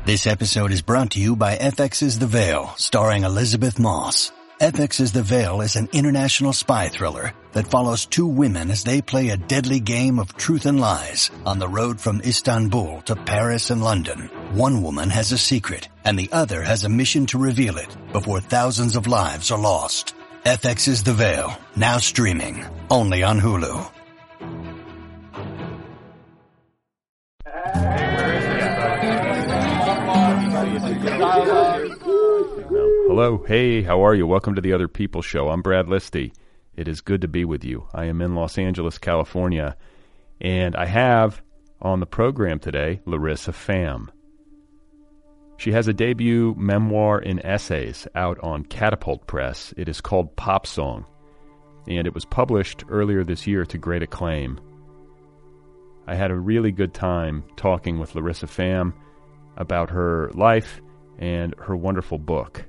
This episode is brought to you by FX's The Veil, starring Elizabeth Moss. FX's The Veil is an international spy thriller that follows two women as they play a deadly game of truth and lies on the road from Istanbul to Paris and London. One woman has a secret, and the other has a mission to reveal it before thousands of lives are lost. FX's The Veil, now streaming, only on Hulu. Hello, hey, how are you? Welcome to the Other People Show. I'm Brad Listy. It is good to be with you. I am in Los Angeles, California, and I have on the program today Larissa Pham. She has a debut memoir in essays out on Catapult Press. It is called Pop Song, and it was published earlier this year to great acclaim. I had a really good time talking with Larissa Pham about her life and her wonderful book.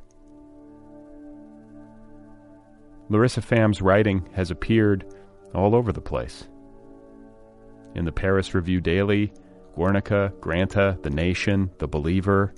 Larissa Pham's writing has appeared all over the place. In the Paris Review Daily, Guernica, Granta, The Nation, The Believer,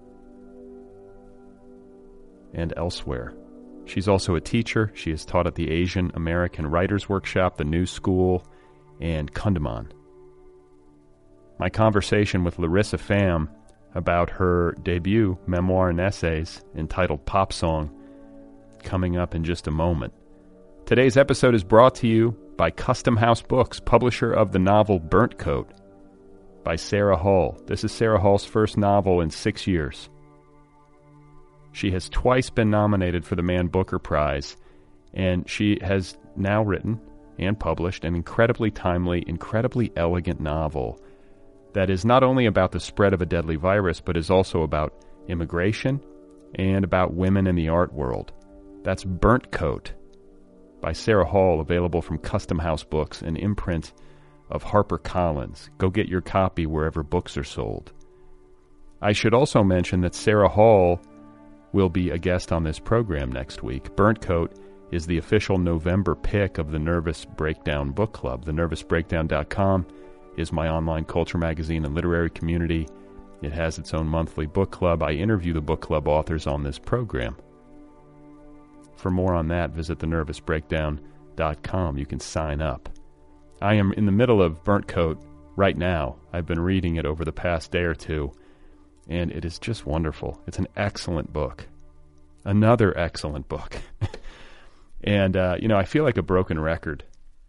and elsewhere. She's also a teacher. She has taught at the Asian American Writers Workshop, the New School, and Kundiman. My conversation with Larissa Pham about her debut memoir and essays entitled Pop Song coming up in just a moment. Today's episode is brought to you by Custom House Books, publisher of the novel Burnt Coat by Sarah Hall. This is Sarah Hall's first novel in 6 years. She has twice been nominated for the Man Booker Prize, and she has now written and published an incredibly timely, incredibly elegant novel that is not only about the spread of a deadly virus, but is also about immigration and about women in the art world. That's Burnt Coat by Sarah Hall, available from Custom House Books, an imprint of HarperCollins. Go get your copy wherever books are sold. I should also mention that Sarah Hall will be a guest on this program next week. Burnt Coat is the official November pick of the Nervous Breakdown Book Club. TheNervousBreakdown.com is my online culture magazine and literary community. It has its own monthly book club. I interview the book club authors on this program. For more on that, visit TheNervousBreakdown.com. You can sign up. I am in the middle of Burnt Coat right now. I've been reading it over the past day or two, and it is just wonderful. It's an excellent book. Another excellent book. And, I feel like a broken record.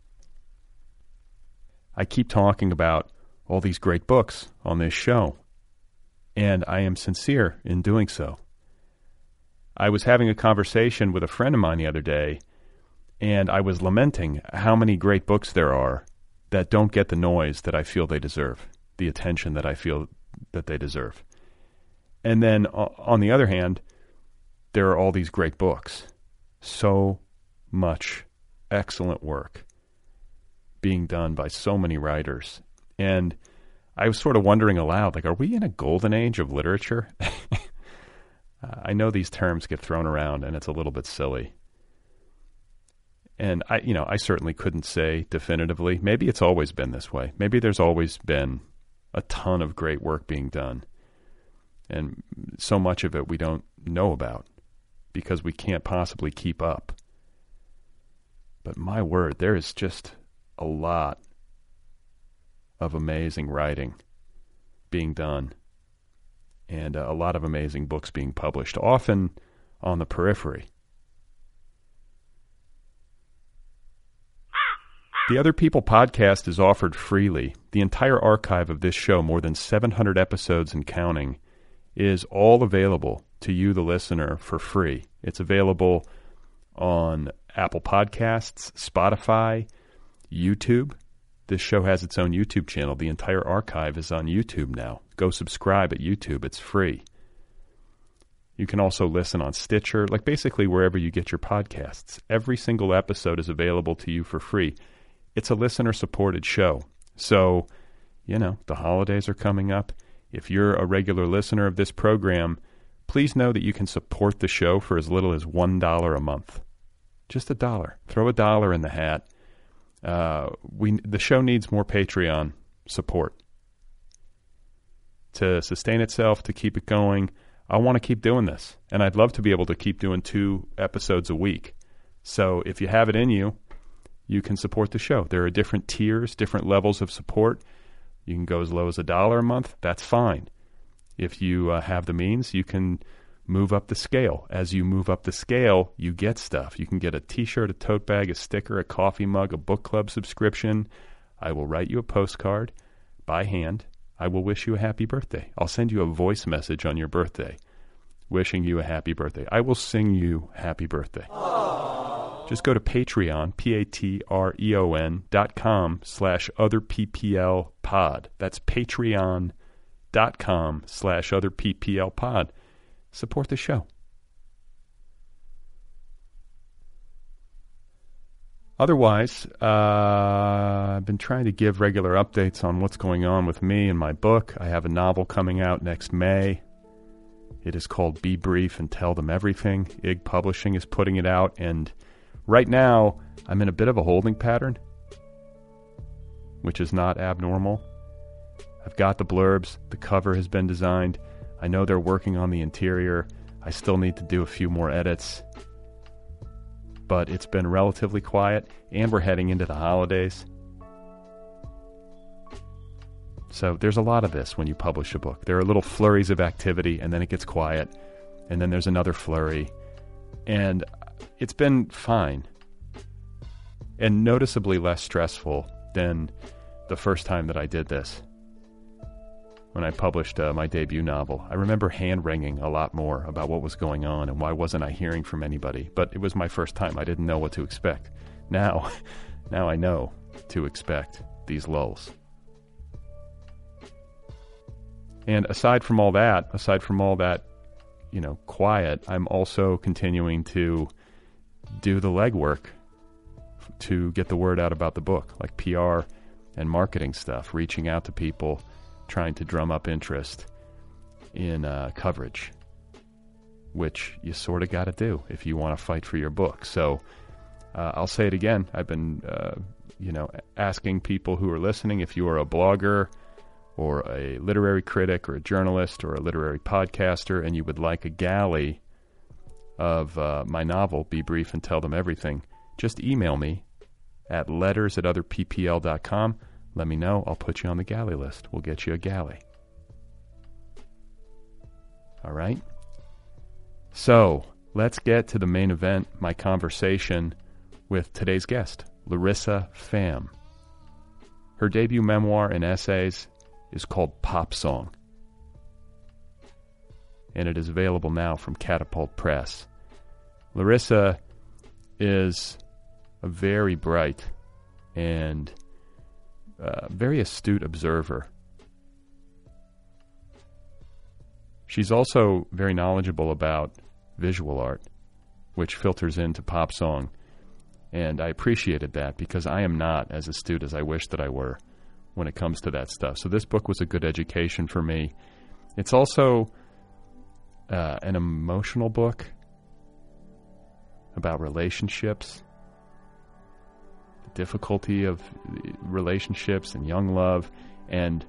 I keep talking about all these great books on this show, and I am sincere in doing so. I was having a conversation with a friend of mine the other day, and I was lamenting how many great books there are that don't get the noise that I feel they deserve, the attention that I feel that they deserve. And then, on the other hand, there are all these great books. So much excellent work being done by so many writers. And I was sort of wondering aloud, are we in a golden age of literature? I know these terms get thrown around, and it's a little bit silly. And I certainly couldn't say definitively. Maybe it's always been this way. Maybe there's always been a ton of great work being done, and so much of it we don't know about because we can't possibly keep up. But my word, there is just a lot of amazing writing being done, and a lot of amazing books being published, often on the periphery. The Other People podcast is offered freely. The entire archive of this show, more than 700 episodes and counting, is all available to you, the listener, for free. It's available on Apple Podcasts, Spotify, YouTube. This show has its own YouTube channel. The entire archive is on YouTube now. Go subscribe at YouTube. It's free. You can also listen on Stitcher, basically wherever you get your podcasts. Every single episode is available to you for free. It's a listener-supported show. So, the holidays are coming up. If you're a regular listener of this program, please know that you can support the show for as little as $1 a month. Just $1. Throw $1 in the hat. The show needs more Patreon support. to sustain itself, to keep it going. I want to keep doing this, and I'd love to be able to keep doing 2 episodes a week. So if you have it in you, you can support the show. There are different tiers, different levels of support. You can go as low as $1 a month. That's fine. If you have the means, you can move up the scale. As you move up the scale, you get stuff. You can get a t-shirt, a tote bag, a sticker, a coffee mug, a book club subscription. I will write you a postcard by hand. I will wish you a happy birthday. I'll send you a voice message on your birthday wishing you a happy birthday. I will sing you happy birthday. Aww. Just go to Patreon, patreon.com/otherpplpod. That's patreon.com/otherpplpod. Support the show. Otherwise, I've been trying to give regular updates on what's going on with me and my book. I have a novel coming out next May. It is called Be Brief and Tell Them Everything. IG Publishing is putting it out, and right now I'm in a bit of a holding pattern, which is not abnormal. I've got the blurbs. The cover has been designed. I know they're working on the interior. I still need to do a few more edits. But it's been relatively quiet, and we're heading into the holidays. So there's a lot of this when you publish a book. There are little flurries of activity, and then it gets quiet, and then there's another flurry. And it's been fine, and noticeably less stressful than the first time that I did this. When I published my debut novel, I remember hand-wringing a lot more about what was going on and why wasn't I hearing from anybody. But it was my first time. I didn't know what to expect. Now I know to expect these lulls. And aside from all that, quiet, I'm also continuing to do the legwork to get the word out about the book, like PR and marketing stuff, reaching out to people, trying to drum up interest in coverage, which you sort of got to do if you want to fight for your book. So I'll say it again. I've been, asking people who are listening, if you are a blogger or a literary critic or a journalist or a literary podcaster and you would like a galley of my novel, Be Brief and Tell Them Everything, just email me at letters@otherppl.com. Let me know. I'll put you on the galley list. We'll get you a galley. All right? So, let's get to the main event, my conversation with today's guest, Larissa Pham. Her debut memoir and essays is called Pop Song, and it is available now from Catapult Press. Larissa is a very bright and very astute observer. She's also very knowledgeable about visual art, which filters into pop song. And I appreciated that because I am not as astute as I wish that I were when it comes to that stuff. So this book was a good education for me. It's also an emotional book about relationships, the difficulty of relationships and young love, and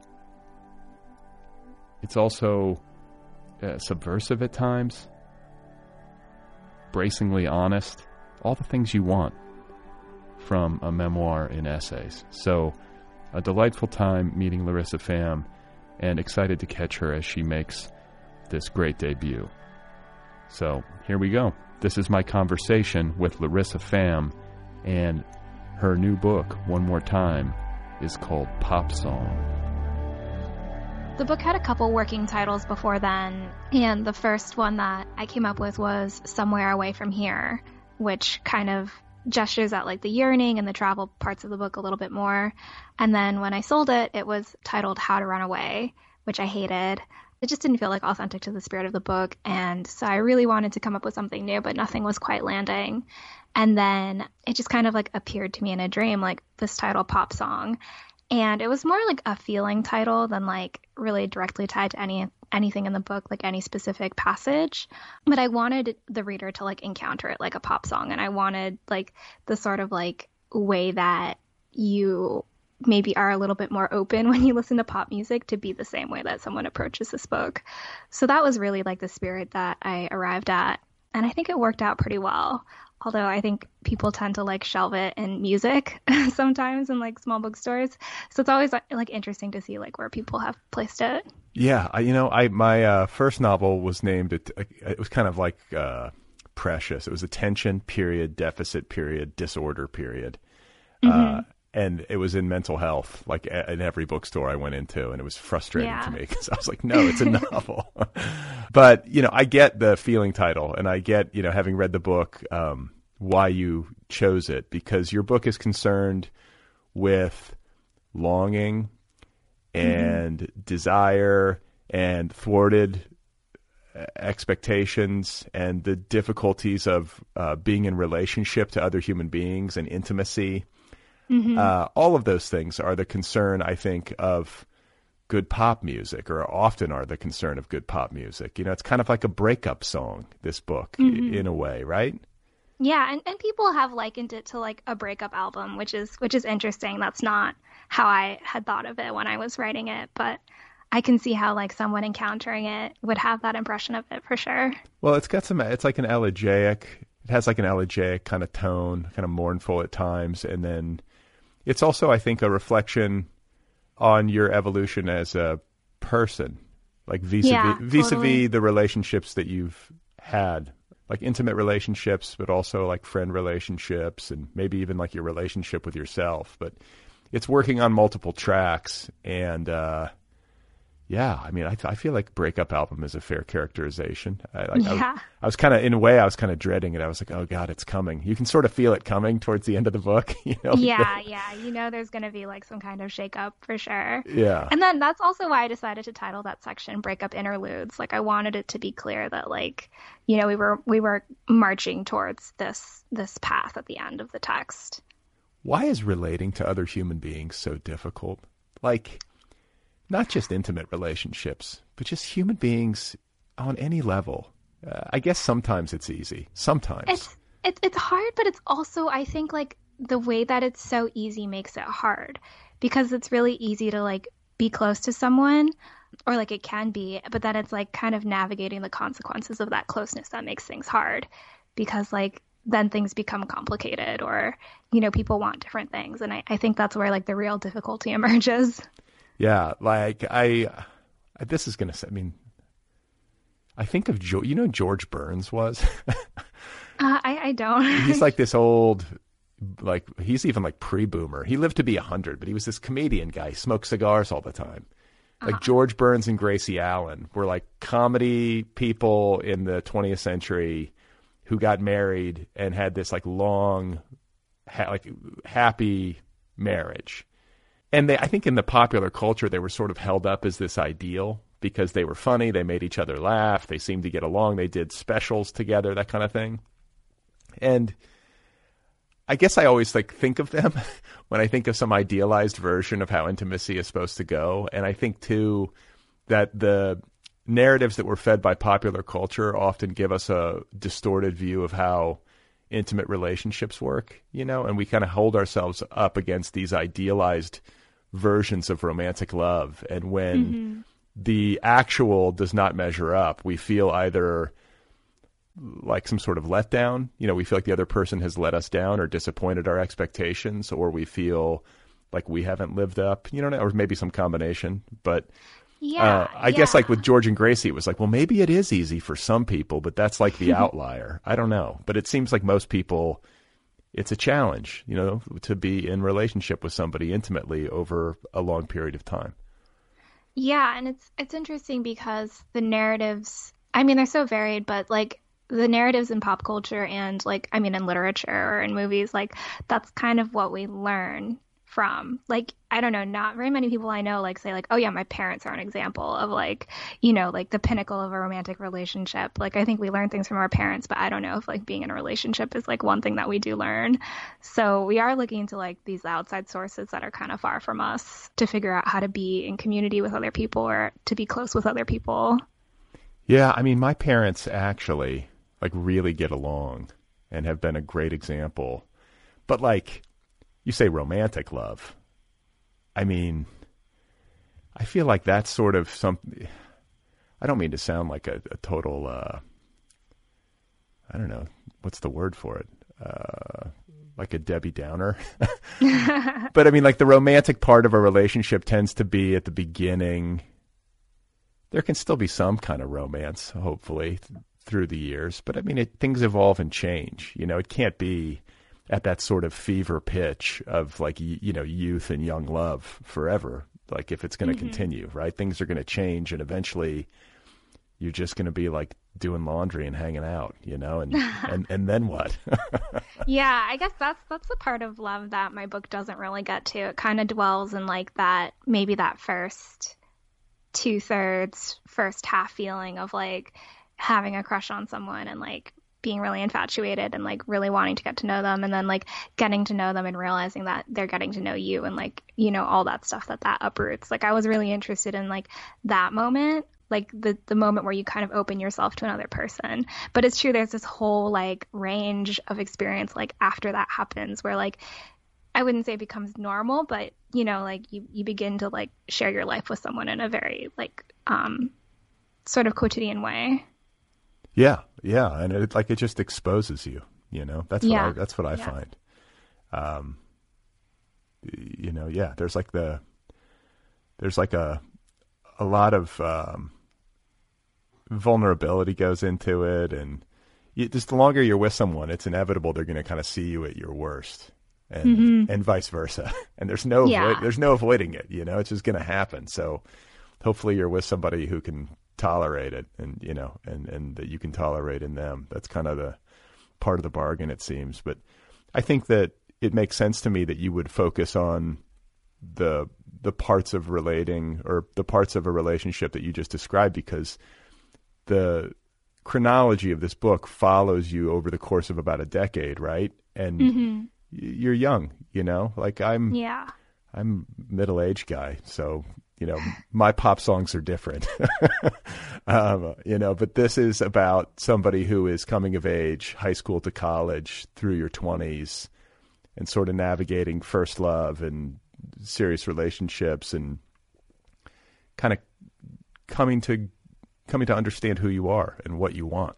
it's also subversive at times, bracingly honest, all the things you want from a memoir in essays. So a delightful time meeting Larissa Pham, and excited to catch her as she makes this great debut. So here we go. This is my conversation with Larissa Pham, and her new book, One More Time, is called Pop Song. The book had a couple working titles before then, and the first one that I came up with was Somewhere Away From Here, which kind of gestures at like the yearning and the travel parts of the book a little bit more. And then when I sold it, it was titled How to Run Away, which I hated. It just didn't feel like authentic to the spirit of the book, and so I really wanted to come up with something new, but nothing was quite landing. And then it just kind of like appeared to me in a dream, like this title, Pop Song. And it was more like a feeling title than like really directly tied to anything in the book, like any specific passage. But I wanted the reader to like encounter it like a pop song. And I wanted like the sort of like way that you maybe are a little bit more open when you listen to pop music to be the same way that someone approaches this book. So that was really like the spirit that I arrived at. And I think it worked out pretty well. Although I think people tend to like shelve it in music sometimes in like small bookstores. So it's always like interesting to see like where people have placed it. Yeah. My first novel was named, it was kind of like Precious. It was attention period, deficit period, disorder period. And it was in mental health, like in every bookstore I went into, and it was frustrating to me because I was like, no, it's a novel. But, I get the feeling title, and I get, having read the book, why you chose it, because your book is concerned with longing and desire and thwarted expectations and the difficulties of being in relationship to other human beings and intimacy. All of those things are the concern, I think, of good pop music, or often are the concern of good pop music. It's kind of like a breakup song, this book, in a way, right? Yeah, and people have likened it to like a breakup album, which is interesting. That's not how I had thought of it when I was writing it, but I can see how like someone encountering it would have that impression of it for sure. Well, it's like an elegiac, it has like an elegiac kind of tone, kind of mournful at times, and then it's also, I think, a reflection on your evolution as a person, like vis-a-vis the relationships that you've had, like intimate relationships, but also like friend relationships, and maybe even like your relationship with yourself. But it's working on multiple tracks, and I feel like breakup album is a fair characterization. I was kind of, in a way, I was kind of dreading it. I was like, oh God, it's coming. You can sort of feel it coming towards the end of the book. There's going to be like some kind of shakeup for sure. Yeah. And then that's also why I decided to title that section Breakup Interludes. Like I wanted it to be clear that like, we were marching towards this path at the end of the text. Why is relating to other human beings so difficult? Like, not just intimate relationships, but just human beings on any level. I guess sometimes it's easy. Sometimes. It's hard, but it's also, I think, like, the way that it's so easy makes it hard. Because it's really easy to, like, be close to someone, or, like, it can be, but then it's, like, kind of navigating the consequences of that closeness that makes things hard. Because, like, then things become complicated, or, people want different things. And I think that's where, like, the real difficulty emerges. Yeah, like this is going to, I think of, George Burns was? I don't. He's like this old, like, he's even like pre-boomer. He lived to be 100, but he was this comedian guy. He smoked cigars all the time. Like George Burns and Gracie Allen were like comedy people in the 20th century who got married and had this like long, happy marriage. And I think in the popular culture, they were sort of held up as this ideal because they were funny. They made each other laugh. They seemed to get along. They did specials together, that kind of thing. And I guess I always think of them when I think of some idealized version of how intimacy is supposed to go. And I think, too, that the narratives that were fed by popular culture often give us a distorted view of how intimate relationships work, and we kind of hold ourselves up against these idealized versions of romantic love. And when the actual does not measure up, we feel either like some sort of letdown, we feel like the other person has let us down or disappointed our expectations, or we feel like we haven't lived up, or maybe some combination. But I guess like with George and Gracie, it was like, well, maybe it is easy for some people, but that's like the outlier. I don't know. But it seems like most people, it's a challenge, to be in relationship with somebody intimately over a long period of time. Yeah, and it's interesting because the narratives, they're so varied, but like the narratives in pop culture and like, in literature or in movies, like that's kind of what we learn from. Like, I don't know, not very many people I know like say like, oh yeah, my parents are an example of like, like the pinnacle of a romantic relationship. Like, I think we learn things from our parents, but I don't know if like being in a relationship is like one thing that we do learn. So we are looking to like these outside sources that are kind of far from us to figure out how to be in community with other people or to be close with other people. Yeah, my parents actually like really get along and have been a great example. But like, you say romantic love. I mean, I feel like that's sort of something. I don't mean to sound like a total, I don't know, what's the word for it? Like a Debbie Downer. But I mean, like the romantic part of a relationship tends to be at the beginning. There can still be some kind of romance, hopefully, through the years. But I mean, things evolve and change. You know, it can't be at that sort of fever pitch of like, you know, youth and young love forever. Like if it's going to continue, right? Things are going to change, and eventually you're just going to be like doing laundry and hanging out, you know, and then what? Yeah, I guess that's the part of love that my book doesn't really get to. It kind of dwells in like that, maybe that first 2/3, first half feeling of like having a crush on someone and like being really infatuated and like really wanting to get to know them, and then like getting to know them and realizing that they're getting to know you, and like, you know, all that stuff that uproots. Like I was really interested in like that moment, like the moment where you kind of open yourself to another person. But it's true, there's this whole like range of experience like after that happens where like, I wouldn't say it becomes normal, but you know, like you begin to like share your life with someone in a very like sort of quotidian way. Yeah, and it just exposes you. You know, that's what I find. You know, yeah. There's like a lot of vulnerability goes into it, and just the longer you're with someone, it's inevitable they're going to kind of see you at your worst, and vice versa. And there's no avoiding it. You know, it's just going to happen. So hopefully you're with somebody who can tolerate it, and you know, and that you can tolerate in them. That's kind of the part of the bargain, it seems. But I think that it makes sense to me that you would focus on the parts of relating, or the parts of a relationship that you just described, because the chronology of this book follows you over the course of about a decade, right? And you're young, you know, like I'm middle-aged guy, so you know, my pop songs are different, you know, but this is about somebody who is coming of age, high school to college, through your 20s, and sort of navigating first love and serious relationships, and kind of coming to understand who you are and what you want.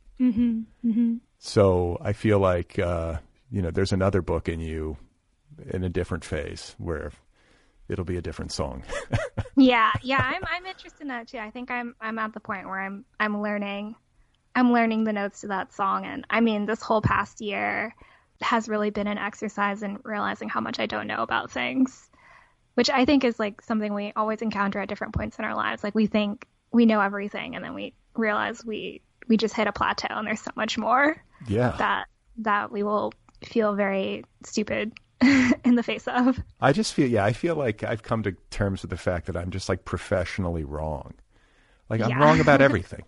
So I feel like, you know, there's another book in you in a different phase where it'll be a different song. Yeah. I'm interested in that too. I think I'm at the point where I'm learning the notes to that song. And I mean, this whole past year has really been an exercise in realizing how much I don't know about things, which I think is like something we always encounter at different points in our lives. Like we think we know everything, and then we realize we just hit a plateau, and there's so much more that we will feel very stupid in the face of. I feel like I've come to terms with the fact that I'm just like professionally wrong. Like I'm wrong about everything.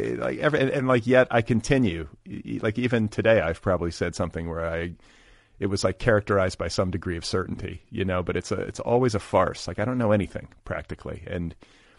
Yet I continue. Like even today, I've probably said something where it was like characterized by some degree of certainty, you know, but it's always a farce. Like I don't know anything practically. And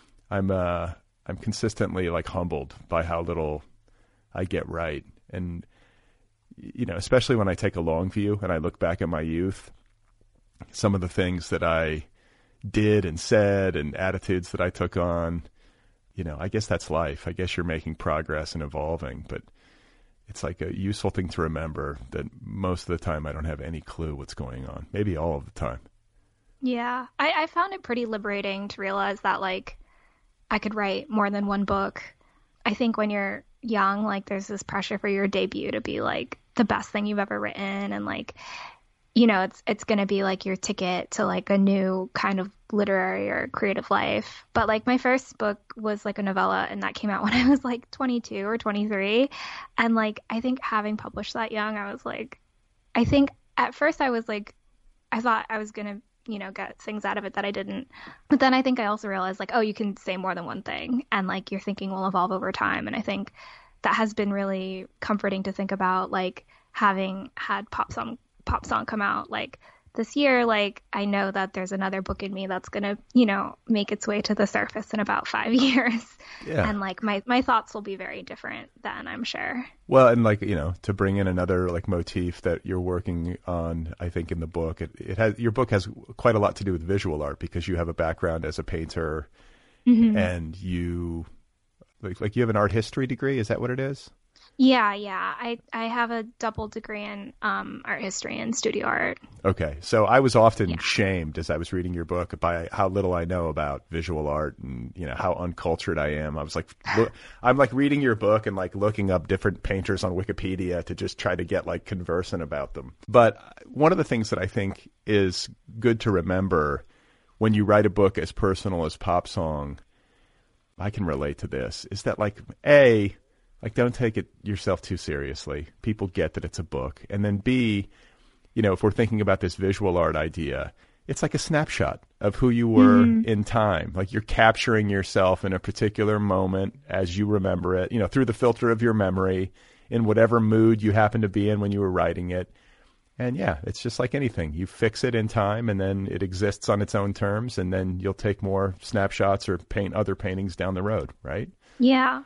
I'm consistently like humbled by how little I get right. And, you know, especially when I take a long view and I look back at my youth, some of the things that I did and said and attitudes that I took on, you know, I guess that's life. I guess you're making progress and evolving, but it's like a useful thing to remember that most of the time I don't have any clue what's going on. Maybe all of the time. Yeah. I found it pretty liberating to realize that like I could write more than one book. I think when you're young, like there's this pressure for your debut to be like the best thing you've ever written, and like, you know, it's going to be like your ticket to like a new kind of literary or creative life. But like my first book was like a novella, and that came out when I was like 22 or 23. And like, I think having published that young, I was like, I think at first I was like, I thought I was going to, you know, get things out of it that I didn't. But then I think I also realized like, oh, you can say more than one thing, and like your thinking will evolve over time. And I think that has been really comforting to think about, like having had Pop Song come out, like this year, like, I know that there's another book in me that's going to, make its way to the surface in about 5 years. Yeah. And like my thoughts will be very different then, I'm sure. Well, and like, to bring in another like motif that you're working on, I think in the book, your book has quite a lot to do with visual art because you have a background as a painter and you like you have an art history degree. Is that what it is? Yeah. I have a double degree in art history and studio art. Okay. So I was often shamed as I was reading your book by how little I know about visual art and, how uncultured I am. I was like, I'm like reading your book and like looking up different painters on Wikipedia to just try to get like conversant about them. But one of the things that I think is good to remember when you write a book as personal as Pop Song, I can relate to this, is that like, like, don't take it yourself too seriously. People get that it's a book. And then B, if we're thinking about this visual art idea, it's like a snapshot of who you were in time. Like you're capturing yourself in a particular moment as you remember it, through the filter of your memory in whatever mood you happen to be in when you were writing it. And yeah, it's just like anything. You fix it in time and then it exists on its own terms and then you'll take more snapshots or paint other paintings down the road, right? Yeah.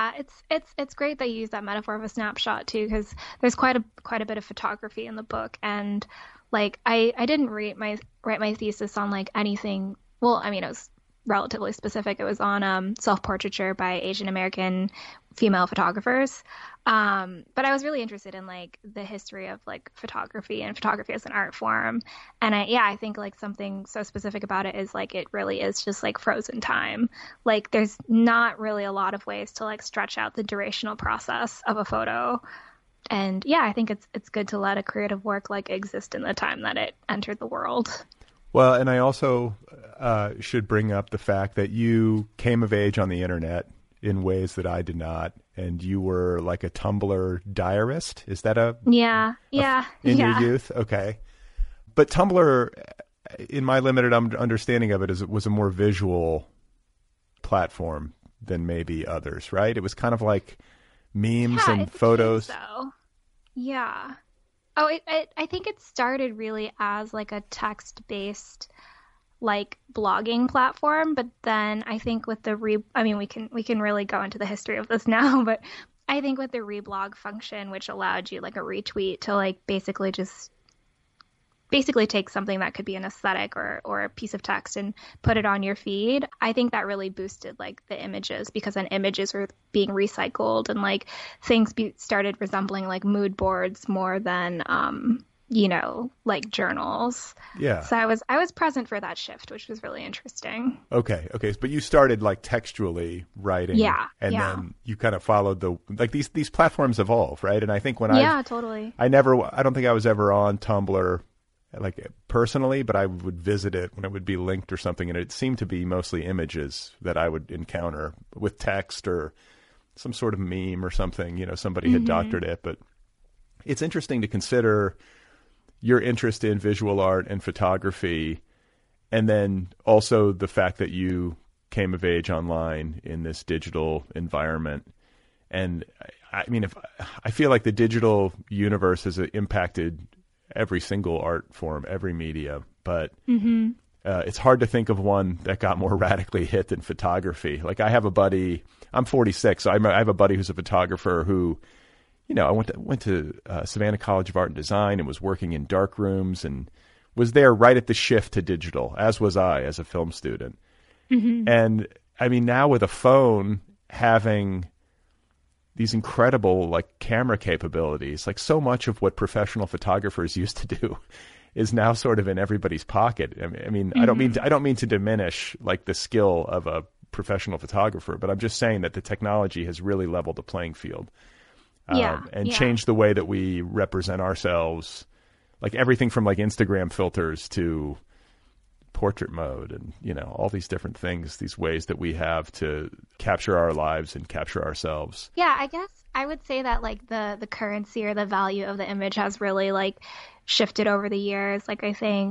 It's great that you use that metaphor of a snapshot too, because there's quite a bit of photography in the book, and like I didn't write my thesis on like anything. Well, I mean, it was relatively specific. It was on self-portraiture by Asian American female photographers. But I was really interested in like the history of like photography and photography as an art form. And I think like something so specific about it is like it really is just like frozen time. Like there's not really a lot of ways to like stretch out the durational process of a photo. And I think it's good to let a creative work like exist in the time that it entered the world. Well, and I also should bring up the fact that you came of age on the internet in ways that I did not, and you were like a Tumblr diarist. Is that in your youth? Okay. But Tumblr, in my limited understanding of it, was a more visual platform than maybe others, right? It was kind of like memes and photos. So. Yeah. Oh, I think it started really as like a text-based like blogging platform, but then I think with the we can really go into the history of this now, but I think with the reblog function, which allowed you like a retweet to like basically take something that could be an aesthetic or a piece of text and put it on your feed, I think that really boosted like the images, because then images were being recycled and like things started resembling like mood boards more than like journals. Yeah. So I was present for that shift, which was really interesting. Okay. But you started like textually writing. Yeah. And then you kind of followed these platforms evolve, right? And I think totally. I don't think I was ever on Tumblr like personally, but I would visit it when it would be linked or something, and it seemed to be mostly images that I would encounter with text or some sort of meme or something. Somebody had doctored it, but it's interesting to consider your interest in visual art and photography, and then also the fact that you came of age online in this digital environment. And I mean, I feel like the digital universe has impacted every single art form, every media, but it's hard to think of one that got more radically hit than photography. Like I have a buddy, I'm 46, so I have a buddy who's a photographer who, I went to Savannah College of Art and Design and was working in dark rooms and was there right at the shift to digital, as was I as a film student. And I mean, now with a phone having these incredible like camera capabilities, like so much of what professional photographers used to do is now sort of in everybody's pocket. I mean, I don't mean to diminish like the skill of a professional photographer, but I'm just saying that the technology has really leveled the playing field. And change the way that we represent ourselves, like everything from like Instagram filters to portrait mode and, all these different things, these ways that we have to capture our lives and capture ourselves. Yeah, I guess I would say that like the currency or the value of the image has really like shifted over the years. Like I think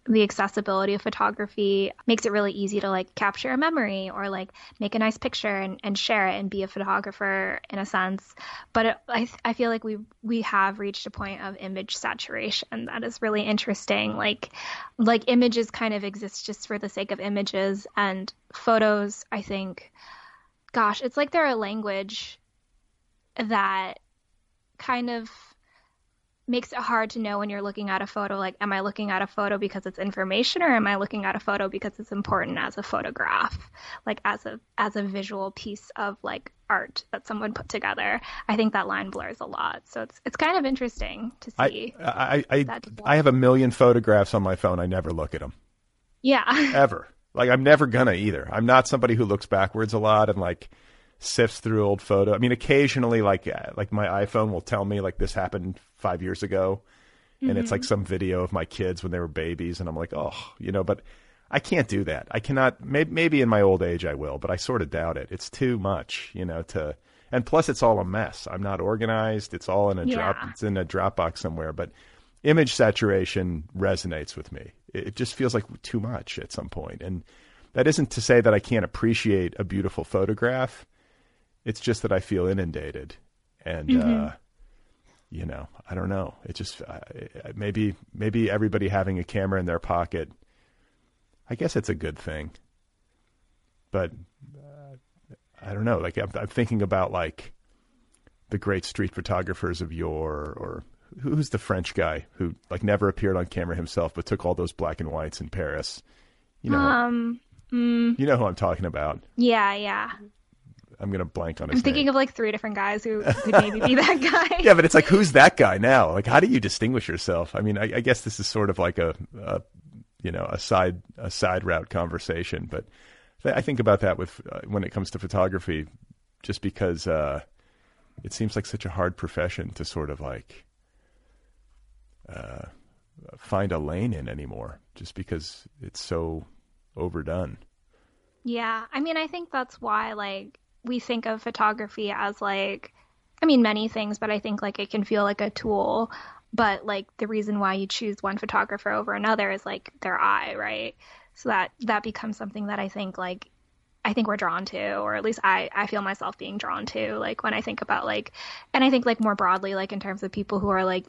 the accessibility of photography makes it really easy to like capture a memory or like make a nice picture and share it and be a photographer in a sense. But I feel like we have reached a point of image saturation that is really interesting. Like images kind of exist just for the sake of images, and photos, I think, gosh, it's like they're a language that kind of makes it hard to know when you're looking at a photo, like, am I looking at a photo because it's information, or am I looking at a photo because it's important as a photograph, like as a visual piece of like art that someone put together? I think that line blurs a lot. So it's kind of interesting to see. I have a million photographs on my phone. I never look at them. Yeah. Ever. Like, I'm never gonna either. I'm not somebody who looks backwards a lot and like sifts through old photo. I mean, occasionally, like my iPhone will tell me like this happened 5 years ago, and it's like some video of my kids when they were babies, and I'm like, oh, but I can't do that. I cannot. Maybe in my old age I will, but I sort of doubt it. It's too much, and plus it's all a mess. I'm not organized. It's all in a it's in a Dropbox somewhere. But image saturation resonates with me. It just feels like too much at some point. And that isn't to say that I can't appreciate a beautiful photograph. It's just that I feel inundated, and I don't know. It just maybe everybody having a camera in their pocket, I guess it's a good thing. But I don't know. Like I'm thinking about like the great street photographers of yore, or who's the French guy who like never appeared on camera himself but took all those black and whites in Paris. You know who I'm talking about. Yeah. I'm going to blank on his name. I'm thinking of like 3 different guys who could maybe be that guy. Yeah, but it's like, who's that guy now? Like, how do you distinguish yourself? I mean, I guess this is sort of like a side route conversation, but I think about that with when it comes to photography, just because it seems like such a hard profession to sort of like find a lane in anymore, just because it's so overdone. Yeah, I mean, I think that's why like we think of photography as like, I mean, many things, but I think like it can feel like a tool. But like the reason why you choose one photographer over another is like their eye, right? So that becomes something that I think we're drawn to, or at least I feel myself being drawn to, like when I think about like, and I think like more broadly, like in terms of people who are like,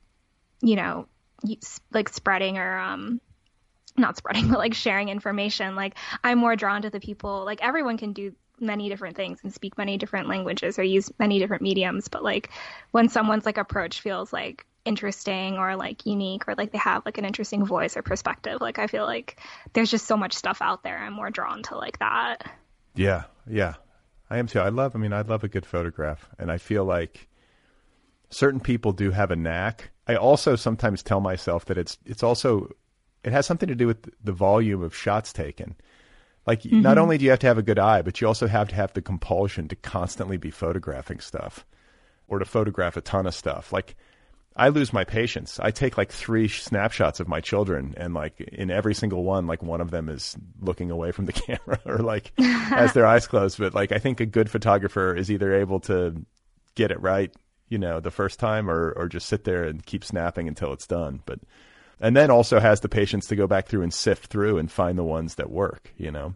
like spreading or not spreading, but like sharing information. Like I'm more drawn to the people, like everyone can do many different things and speak many different languages or use many different mediums. But like when someone's like approach feels like interesting or like unique, or like they have like an interesting voice or perspective, like I feel like there's just so much stuff out there. I'm more drawn to like that. Yeah. I am too. I love a good photograph. And I feel like certain people do have a knack. I also sometimes tell myself that it has something to do with the volume of shots taken. Like, not only do you have to have a good eye, but you also have to have the compulsion to constantly be photographing stuff, or to photograph a ton of stuff. Like, I lose my patience. I take like 3 snapshots of my children, and like in every single one, like one of them is looking away from the camera or like has their eyes closed. But like, I think a good photographer is either able to get it right, the first time, or just sit there and keep snapping until it's done. And then also has the patience to go back through and sift through and find the ones that work,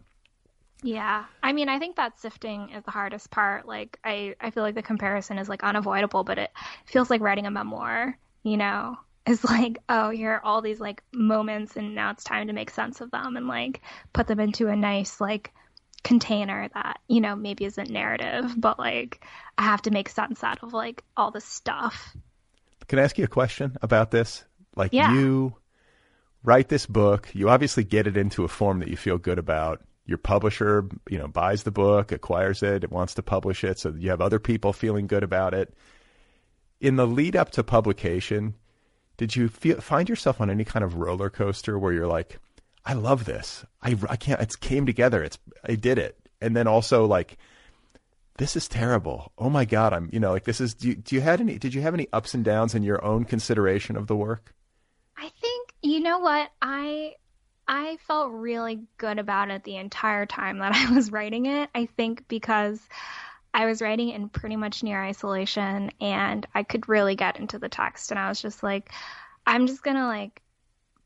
Yeah. I mean, I think that sifting is the hardest part. Like, I feel like the comparison is like unavoidable, but it feels like writing a memoir, It's like, oh, here are all these like moments, and now it's time to make sense of them and like put them into a nice like container that, maybe isn't narrative, but like I have to make sense out of like all this stuff. Can I ask you a question about this? Like, yeah. You write this book, you obviously get it into a form that you feel good about. Your publisher, buys the book, acquires it, wants to publish it, so you have other people feeling good about it. In the lead up to publication, did you find yourself on any kind of roller coaster where you're like, I love this, I can't, it came together, I did it, and then also like, this is terrible, oh my God, I'm, like this is, did you have any ups and downs in your own consideration of the work? I think, you know what, I felt really good about it the entire time that I was writing it. I think because I was writing in pretty much near isolation, and I could really get into the text, and I was just like, I'm just going to like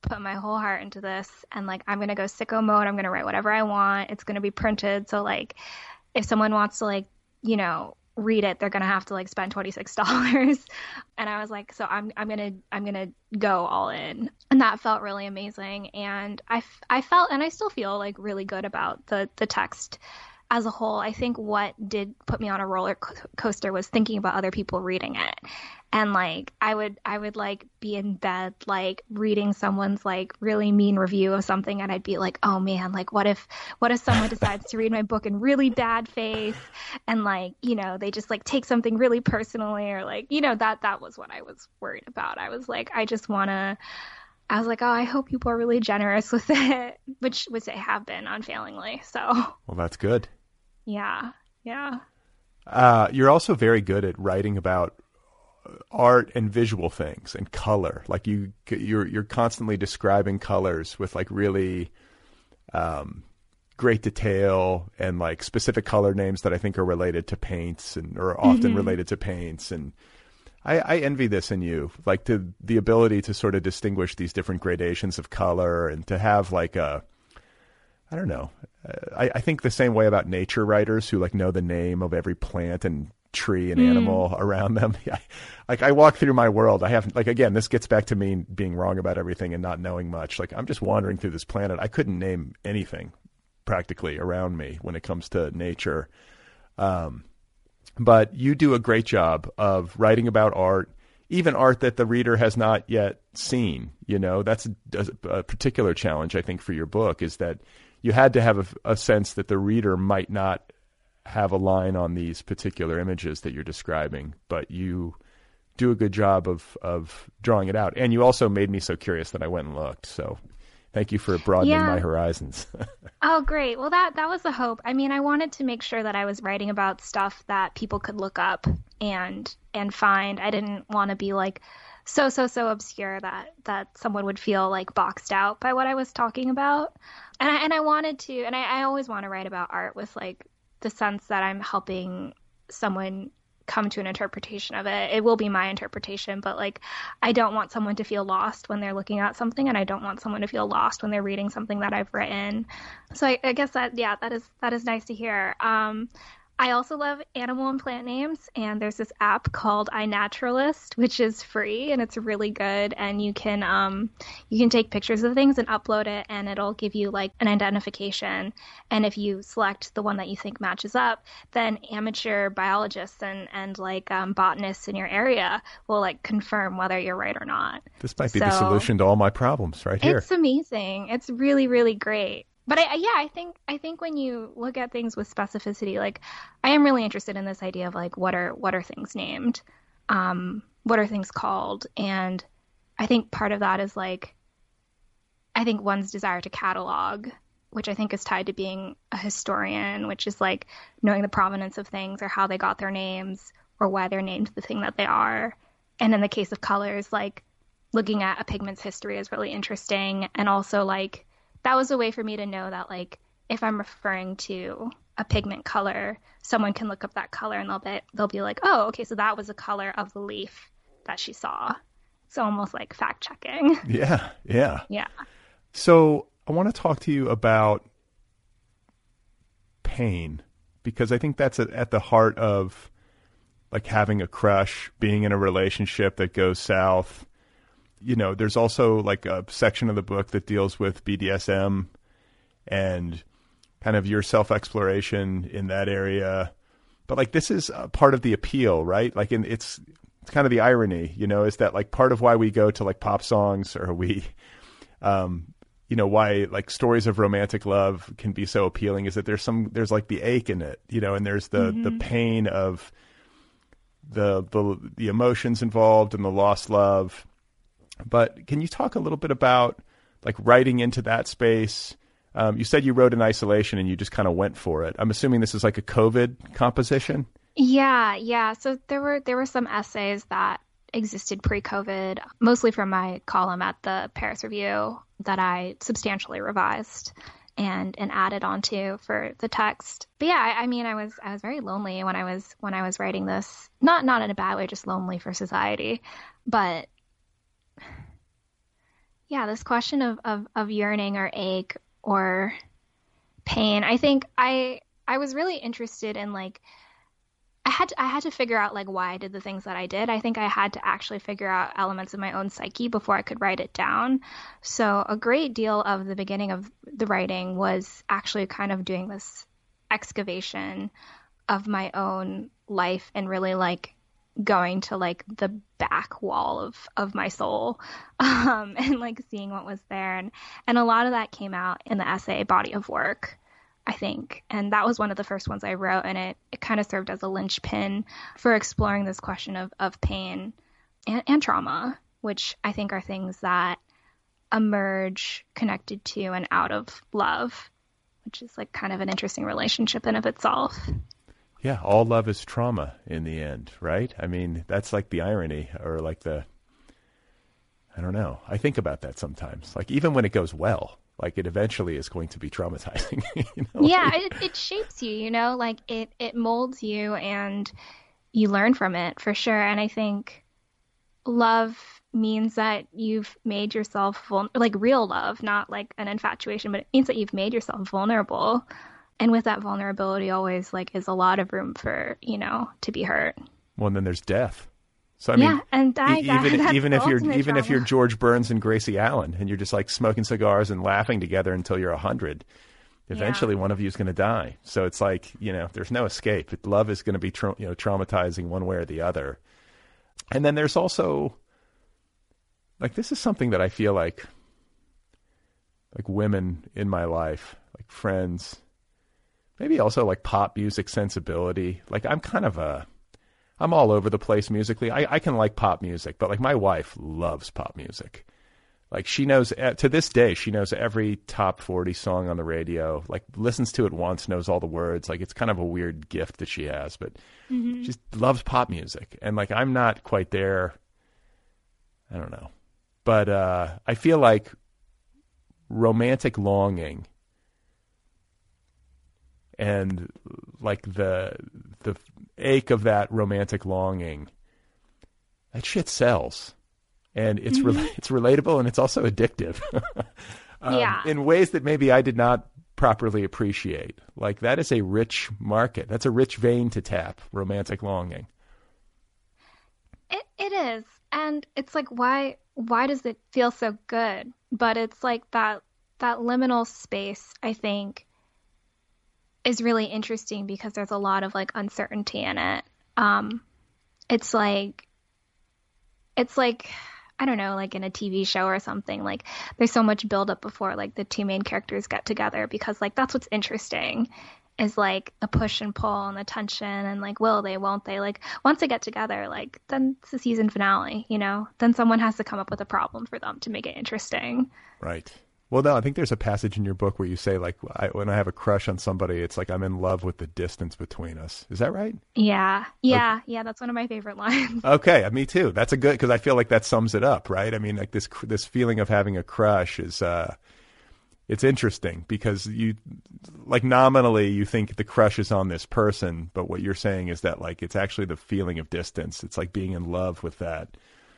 put my whole heart into this, and like I'm going to go sicko mode. I'm going to write whatever I want. It's going to be printed. So like if someone wants to like, you know, read it, they're going to have to like spend $26. And I was like, so I'm going to go all in. And that felt really amazing. And I felt, and I still feel like really good about the text as a whole. I think what did put me on a roller coaster was thinking about other people reading it. And like I would like be in bed like reading someone's like really mean review of something, and I'd be like, oh man, like what if someone decides to read my book in really bad faith, and like, you know, they just like take something really personally, or like, you know, that was what I was worried about. I was like, I was like, oh, I hope people are really generous with it, which they have been unfailingly. So well, that's good. Yeah. You're also very good at writing about art and visual things and color. Like you're constantly describing colors with like really great detail, and like specific color names that I think are related to paints and or often related to paints. And I envy this in you, like the ability to sort of distinguish these different gradations of color, and to have like I don't know. I think the same way about nature writers who like know the name of every plant and tree and animal around them. Like I walk through my world. I have like, again, this gets back to me being wrong about everything and not knowing much. Like I'm just wandering through this planet. I couldn't name anything practically around me when it comes to nature. But you do a great job of writing about art, even art that the reader has not yet seen. You know, that's a particular challenge, I think, for your book, is that you had to have a sense that the reader might not have a line on these particular images that you're describing, but you do a good job of drawing it out. And you also made me so curious that I went and looked. So thank you for broadening my horizons. Oh, great. Well, that was the hope. I mean, I wanted to make sure that I was writing about stuff that people could look up and find. I didn't want to be like so obscure that someone would feel like boxed out by what I was talking about. And I wanted to, and I always want to write about art with like the sense that I'm helping someone come to an interpretation of it. It will be my interpretation, but like I don't want someone to feel lost when they're looking at something, and I don't want someone to feel lost when they're reading something that I've written. So I guess that is nice to hear. I also love animal and plant names, and there's this app called iNaturalist, which is free and it's really good. And you can take pictures of things and upload it, and it'll give you like an identification. And if you select the one that you think matches up, then amateur biologists and like botanists in your area will like confirm whether you're right or not. This might be the solution to all my problems right here. It's amazing. It's really, really great. But I think when you look at things with specificity, like I am really interested in this idea of like what are things named, what are things called, and I think part of that is like I think one's desire to catalog, which I think is tied to being a historian, which is like knowing the provenance of things or how they got their names or why they're named the thing that they are. And in the case of colors, like looking at a pigment's history is really interesting, and also like that was a way for me to know that, like, if I'm referring to a pigment color, someone can look up that color and they'll be like, oh, okay, so that was the color of the leaf that she saw. It's almost like fact checking. Yeah. Yeah. So I want to talk to you about pain, because I think that's at the heart of like having a crush, being in a relationship that goes south. You know, there's also like a section of the book that deals with BDSM and kind of your self-exploration in that area. But like this is part of the appeal, right? Like it's kind of the irony, you know, is that like part of why we go to like pop songs, or we, you know, why like stories of romantic love can be so appealing, is that there's like the ache in it, you know, and there's the pain of the emotions involved and the lost love. But can you talk a little bit about like writing into that space? You said you wrote in isolation and you just kind of went for it. I'm assuming this is like a COVID composition. Yeah. So there were some essays that existed pre-COVID, mostly from my column at the Paris Review, that I substantially revised and added onto for the text. But yeah, I mean, I was very lonely when I was writing this. Not in a bad way, just lonely for society, but Yeah, this question of yearning or ache or pain. I think I was really interested in like I had to figure out like why I did the things that I did. I think I had to actually figure out elements of my own psyche before I could write it down. So a great deal of the beginning of the writing was actually kind of doing this excavation of my own life and really like going to like the back wall of my soul, and like seeing what was there. And a lot of that came out in the essay Body of Work, I think. And that was one of the first ones I wrote, and it kind of served as a linchpin for exploring this question of pain and trauma, which I think are things that emerge connected to and out of love, which is like kind of an interesting relationship in of itself. Yeah, all love is trauma in the end, right? I mean, that's like the irony, or like I don't know. I think about that sometimes. Like even when it goes well, like it eventually is going to be traumatizing. You know? Yeah, it shapes you, you know, like it molds you and you learn from it for sure. And I think love means that you've made yourself like real love, not like an infatuation, but it means that you've made yourself vulnerable. And with that vulnerability always like is a lot of room for, you know, to be hurt. Well, and then there's death. So I mean, yeah, and even if you're George Burns and Gracie Allen, and you're just like smoking cigars and laughing together until you're 100, eventually one of you is going to die. So it's like, you know, there's no escape. Love is going to be traumatizing one way or the other. And then there's also like, this is something that I feel like women in my life, like friends, maybe also like pop music sensibility. Like I'm all over the place musically. I can like pop music, but like my wife loves pop music. Like she knows, to this day, she knows every top 40 song on the radio, like listens to it once, knows all the words. Like it's kind of a weird gift that she has, but she just loves pop music. And like I'm not quite there. I don't know. But I feel like romantic longing and like the ache of that romantic longing, that shit sells, and it's it's relatable, and it's also addictive. In ways that maybe I did not properly appreciate. Like that is a rich market. That's a rich vein to tap. Romantic longing. It is, and it's like why does it feel so good? But it's like that liminal space, I think, is really interesting because there's a lot of like uncertainty in it. It's like I don't know, like in a TV show or something, like there's so much buildup before like the two main characters get together, because like that's what's interesting is like the push and pull and the tension and like will they, won't they, like once they get together, like then it's the season finale, you know, then someone has to come up with a problem for them to make it interesting. Right. Well, no, I think there's a passage in your book where you say, like, when I have a crush on somebody, it's like I'm in love with the distance between us. Is that right? Yeah. That's one of my favorite lines. Okay, me too. That's a good, because I feel like that sums it up, right? I mean, like this feeling of having a crush is, it's interesting because you, like, nominally you think the crush is on this person, but what you're saying is that like it's actually the feeling of distance. It's like being in love with that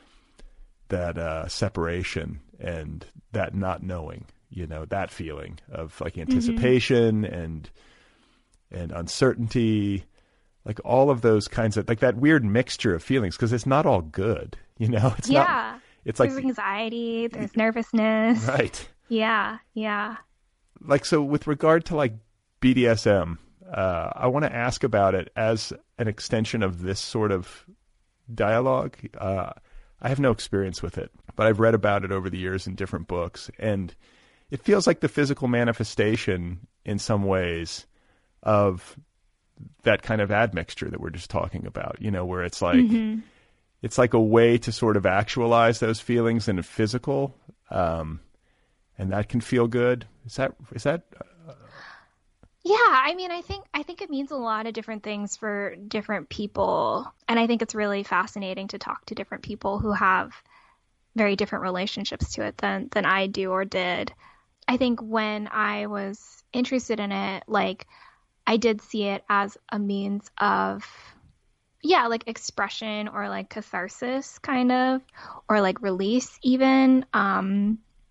separation and that not knowing, you know, that feeling of like anticipation and uncertainty, like all of those kinds of like that weird mixture of feelings, because it's not all good, you know. It's not. It's like there's anxiety, there's nervousness, right? Yeah. Like, so with regard to like BDSM, I want to ask about it as an extension of this sort of dialogue. I have no experience with it, but I've read about it over the years in different books, and it feels like the physical manifestation in some ways of that kind of admixture that we're just talking about, you know, where it's like it's like a way to sort of actualize those feelings in a physical, and that can feel good. Is that Yeah, I mean, I think it means a lot of different things for different people. And I think it's really fascinating to talk to different people who have very different relationships to it than I do or did. I think when I was interested in it, like I did see it as a means of, like expression or like catharsis kind of, or like release even.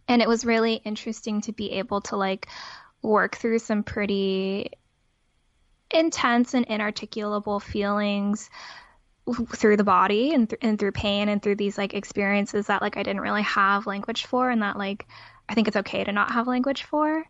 And it was really interesting to be able to like work through some pretty intense and inarticulable feelings through the body and through pain and through these like experiences that like I didn't really have language for, and that like I think it's okay to not have language for.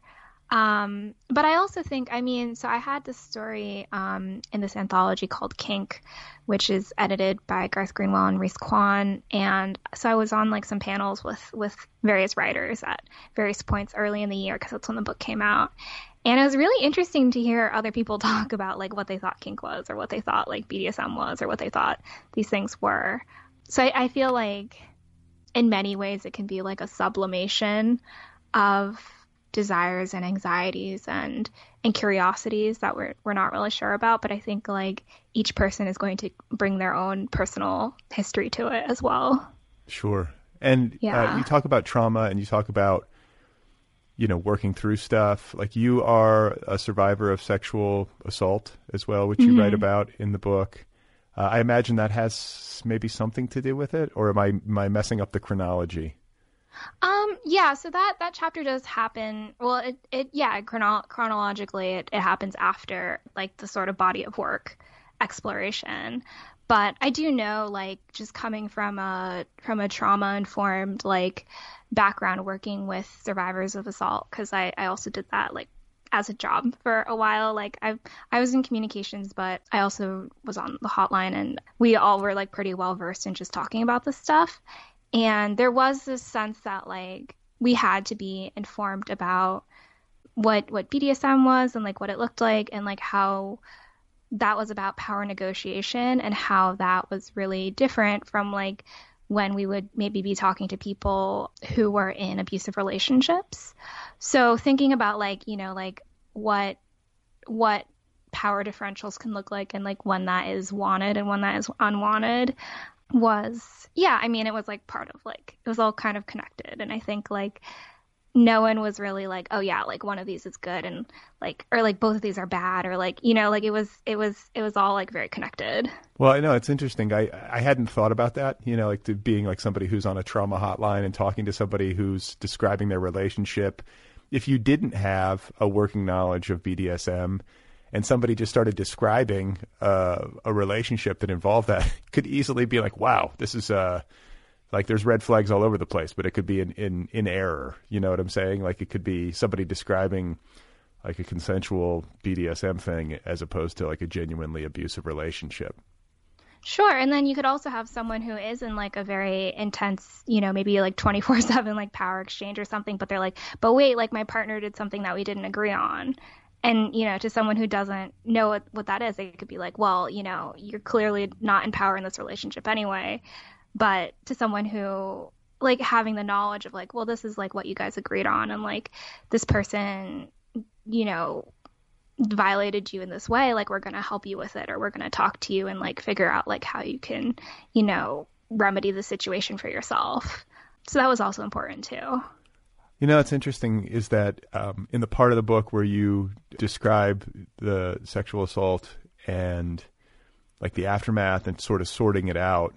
But I also think, I mean, so I had this story in this anthology called Kink, which is edited by Garth Greenwell and Reese Kwan. And so I was on like some panels with various writers at various points early in the year, because that's when the book came out. And it was really interesting to hear other people talk about like what they thought kink was, or what they thought like BDSM was, or what they thought these things were. So I feel like in many ways it can be like a sublimation of desires and anxieties and curiosities that we're not really sure about. But I think like each person is going to bring their own personal history to it as well. Sure. And you talk about trauma, and you talk about, you know, working through stuff. Like, you are a survivor of sexual assault as well, which you write about in the book. I imagine that has maybe something to do with it, or am I messing up the chronology? Yeah, so that chapter does happen. Well, chronologically it happens after like the sort of body of work exploration. But I do know, like, just coming from a trauma informed like background, working with survivors of assault, because I also did that like as a job for a while. Like I was in communications, but I also was on the hotline, and we all were like pretty well versed in just talking about this stuff. And there was this sense that like we had to be informed about what BDSM was, and like what it looked like, and like how that was about power negotiation, and how that was really different from like when we would maybe be talking to people who were in abusive relationships. So thinking about like, you know, like what power differentials can look like, and like when that is wanted and when that is unwanted was, I mean, it was like part of like, it was all kind of connected. And I think like no one was really like, oh yeah, like one of these is good, and like, or like both of these are bad, or like, you know, like it was all like very connected. Well, I know it's interesting. I hadn't thought about that, you know, like being like somebody who's on a trauma hotline and talking to somebody who's describing their relationship. If you didn't have a working knowledge of BDSM, and somebody just started describing a relationship that involved that, could easily be like, wow, this is like there's red flags all over the place, but it could be in error. You know what I'm saying? Like it could be somebody describing like a consensual BDSM thing as opposed to like a genuinely abusive relationship. Sure. And then you could also have someone who is in like a very intense, you know, maybe like 24/7 like power exchange or something, but they're like, but wait, like my partner did something that we didn't agree on. And, you know, to someone who doesn't know what that is, they could be like, well, you know, you're clearly not in power in this relationship anyway. But to someone who like having the knowledge of like, well, this is like what you guys agreed on, and like this person, you know, violated you in this way, like we're going to help you with it, or we're going to talk to you and like figure out like how you can, you know, remedy the situation for yourself. So that was also important too. You know, what's interesting is that in the part of the book where you describe the sexual assault and like the aftermath and sort of sorting it out,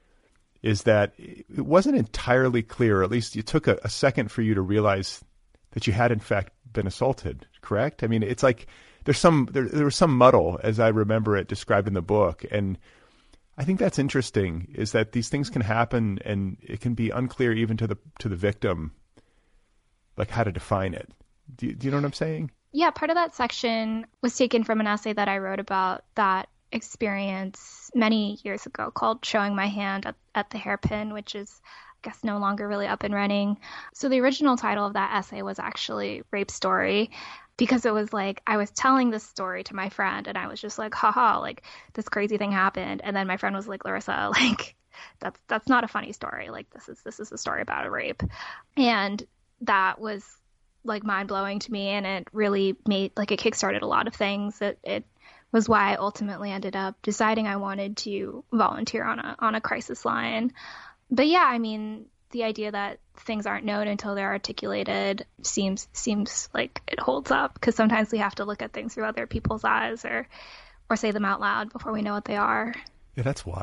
is that it wasn't entirely clear, or at least it took a second for you to realize that you had in fact been assaulted, correct? I mean, it's like there was some muddle, as I remember it described in the book. And I think that's interesting, is that these things can happen and it can be unclear even to the victim, like how to define it. Do you know what I'm saying? Yeah, part of that section was taken from an essay that I wrote about that experience many years ago called Showing My Hand at the Hairpin, which is, I guess, no longer really up and running. So the original title of that essay was actually Rape Story, because it was like I was telling this story to my friend and I was just like, haha, like this crazy thing happened. And then my friend was like, Larissa, like that's not a funny story. Like this is a story about a rape. And that was like mind blowing to me, and it really made like it kickstarted a lot of things. It was why I ultimately ended up deciding I wanted to volunteer on a crisis line. But yeah, I mean, the idea that things aren't known until they're articulated seems like it holds up, because sometimes we have to look at things through other people's eyes or say them out loud before we know what they are. Yeah, that's wild.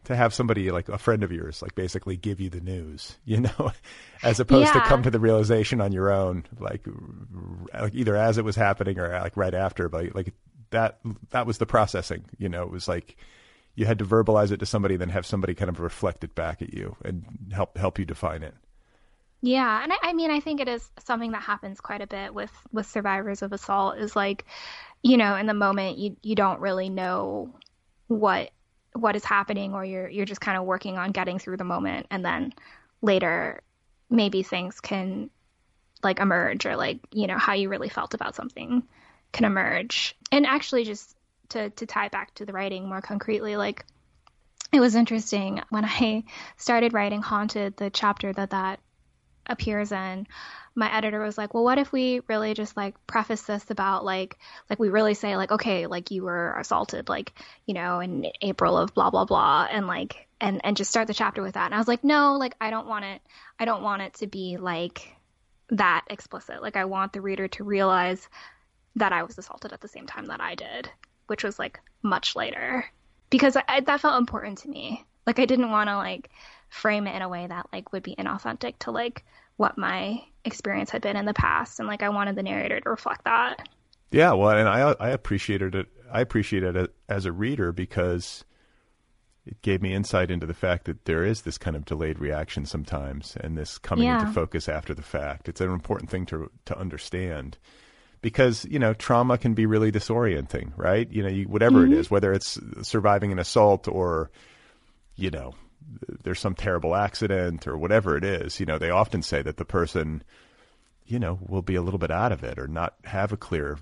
to have somebody like a friend of yours, like basically give you the news, as opposed to come to the realization on your own, like either as it was happening or like right after, but like that was the processing, it was like you had to verbalize it to somebody, then have somebody kind of reflect it back at you and help you define it. Yeah. And I think it is something that happens quite a bit with survivors of assault is like, in the moment you don't really know what is happening, or you're just kind of working on getting through the moment, and then later maybe things can like emerge, or like how you really felt about something can emerge. And actually, just to tie back to the writing more concretely, like it was interesting when I started writing Haunted, the chapter that appears in, my editor was like, well, what if we really just like preface this about like we really say like, okay, like you were assaulted, like, in April of blah, blah, blah. And like, and just start the chapter with that. And I was like, no, like, I don't want it to be like that explicit. Like I want the reader to realize that I was assaulted at the same time that I did, which was like much later, because that felt important to me. Like I didn't want to like frame it in a way that like would be inauthentic to like what my experience had been in the past, and like I wanted the narrator to reflect that. Yeah, well, and I appreciated it. I appreciated it as a reader because it gave me insight into the fact that there is this kind of delayed reaction sometimes, and this coming into focus after the fact. It's an important thing to understand, because trauma can be really disorienting, right? Whatever it is, whether it's surviving an assault or there's some terrible accident or whatever it is, they often say that the person, will be a little bit out of it or not have a clear,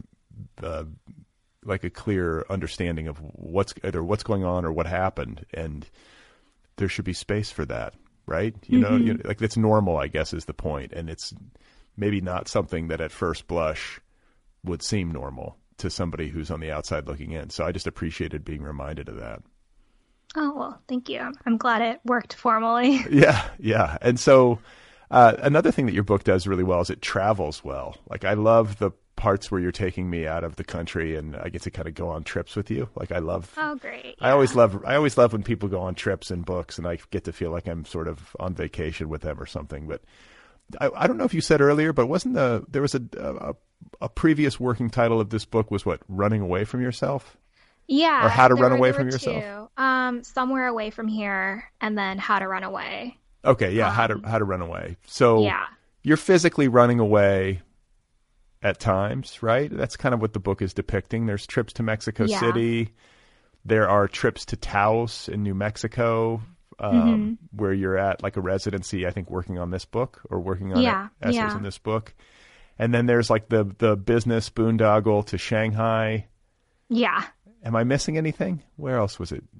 clear understanding of what's going on or what happened. And there should be space for that, right? Like it's normal, I guess, is the point. And it's maybe not something that at first blush would seem normal to somebody who's on the outside looking in. So I just appreciated being reminded of that. Oh, well, thank you. I'm glad it worked formally. Yeah. And so another thing that your book does really well is it travels well. Like I love the parts where you're taking me out of the country and I get to kind of go on trips with you. Like I love. Oh, great. Yeah. I always love when people go on trips in books and I get to feel like I'm sort of on vacation with them or something. But I don't know if you said earlier, but there was a previous working title of this book was what? Running Away from Yourself? Yeah. Or How to Run Away from Yourself? Two. Somewhere Away from Here, and then How to Run Away. Okay, yeah, how to run away. So you're physically running away at times, right? That's kind of what the book is depicting. There's trips to Mexico City. There are trips to Taos in New Mexico, where you're at like a residency, I think, working on this book or working on essays in this book. And then there's like the business boondoggle to Shanghai. Yeah. Am I missing anything? Where else was it?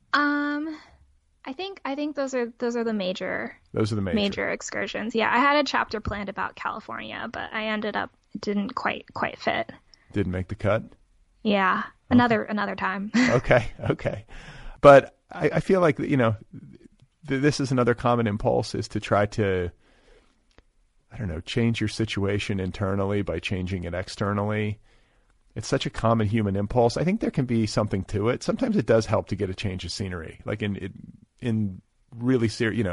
I think those are the major. Those are the major excursions. Yeah, I had a chapter planned about California, but I ended up it didn't quite fit. Didn't make the cut? Yeah. Okay. Another time. Okay. But I feel like, this is another common impulse, is to try to, I don't know, change your situation internally by changing it externally. It's such a common human impulse. I think there can be something to it. Sometimes it does help to get a change of scenery, like in really serious,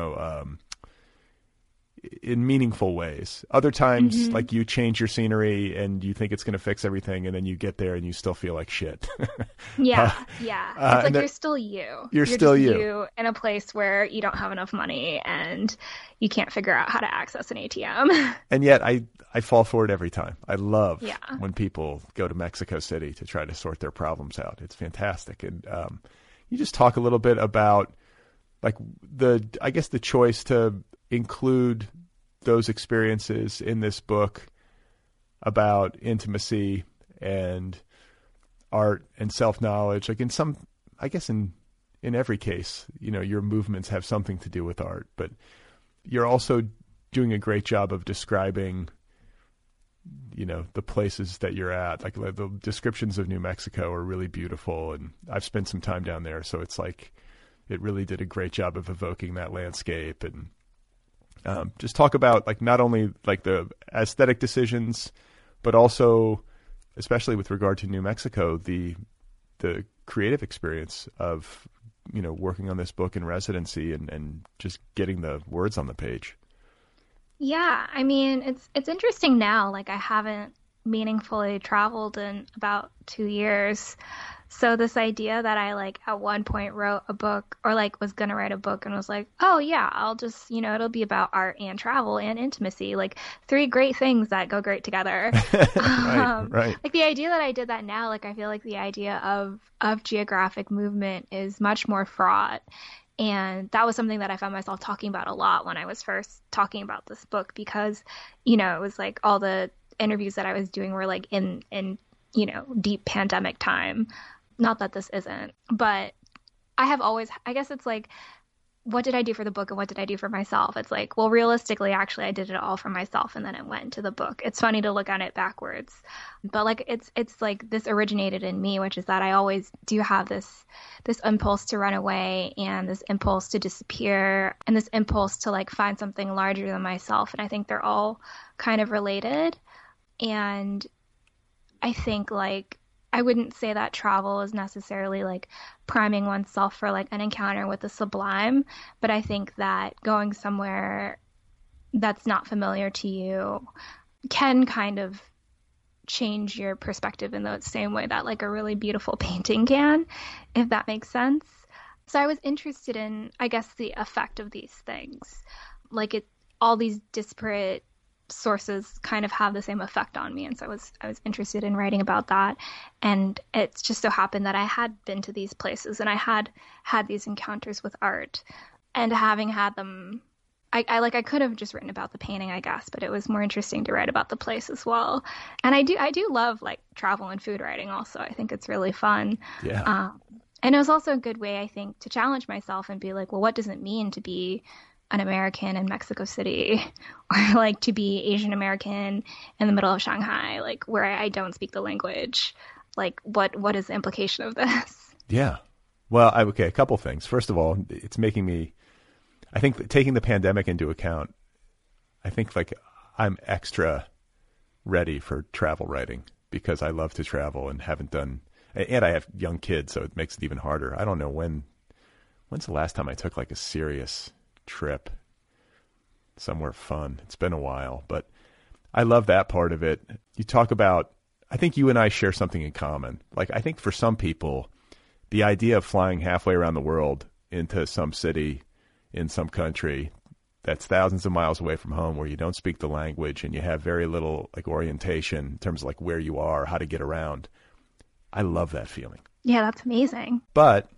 in meaningful ways. Other times, like you change your scenery and you think it's going to fix everything, and then you get there and you still feel like shit. Yeah. It's like you're still you. You're still you in a place where you don't have enough money and you can't figure out how to access an ATM. And yet I fall for it every time. I love when people go to Mexico City to try to sort their problems out. It's fantastic. And you just talk a little bit about like the choice to include those experiences in this book about intimacy and art and self-knowledge. Like in every case, your movements have something to do with art, but you're also doing a great job of describing, the places that you're at. Like the descriptions of New Mexico are really beautiful, and I've spent some time down there, so it's like it really did a great job of evoking that landscape. And just talk about like not only like the aesthetic decisions, but also, especially with regard to New Mexico, the creative experience of working on this book in residency and just getting the words on the page. Yeah, I mean, it's interesting now. Like, I haven't meaningfully traveled in about 2 years. So this idea that I like at one point wrote a book or like was going to write a book and was like, oh yeah, I'll just, it'll be about art and travel and intimacy, like 3 great things that go great together. Right. Like the idea that I did that now, like I feel like the idea of geographic movement is much more fraught. And that was something that I found myself talking about a lot when I was first talking about this book, because, it was like all the interviews that I was doing were like in deep pandemic time. Not that this isn't, but I have always, I guess it's like, what did I do for the book and what did I do for myself? It's like, well, realistically, actually, I did it all for myself and then it went into the book. It's funny to look at it backwards, but like, it's like this originated in me, which is that I always do have this impulse to run away and this impulse to disappear and this impulse to like find something larger than myself. And I think they're all kind of related. And I think like, I wouldn't say that travel is necessarily like priming oneself for like an encounter with the sublime, but I think that going somewhere that's not familiar to you can kind of change your perspective in the same way that like a really beautiful painting can, if that makes sense. So I was interested in, I guess, the effect of these things. Like all these disparate sources kind of have the same effect on me, and so I was interested in writing about that. And it's just so happened that I had been to these places and I had these encounters with art, and having had them, I could have just written about the painting, I guess, but it was more interesting to write about the place as well. And I do love like travel and food writing also. I think it's really fun. Yeah. And it was also a good way, I think, to challenge myself and be like, well, what does it mean to be an American in Mexico City, or like to be Asian American in the middle of Shanghai, like where I don't speak the language? Like what is the implication of this? Yeah. Well, okay, a couple things. First of all, it's making me, I think that taking the pandemic into account, I think like I'm extra ready for travel writing because I love to travel and haven't done, and I have young kids, so it makes it even harder. I don't know when's the last time I took like a serious trip somewhere fun. It's been a while, but I love that part of it. You talk about, I think you and I share something in common. Like I think for some people, the idea of flying halfway around the world into some city in some country that's thousands of miles away from home, where you don't speak the language and you have very little like orientation in terms of like where you are, how to get around. I love that feeling. Yeah, that's amazing. But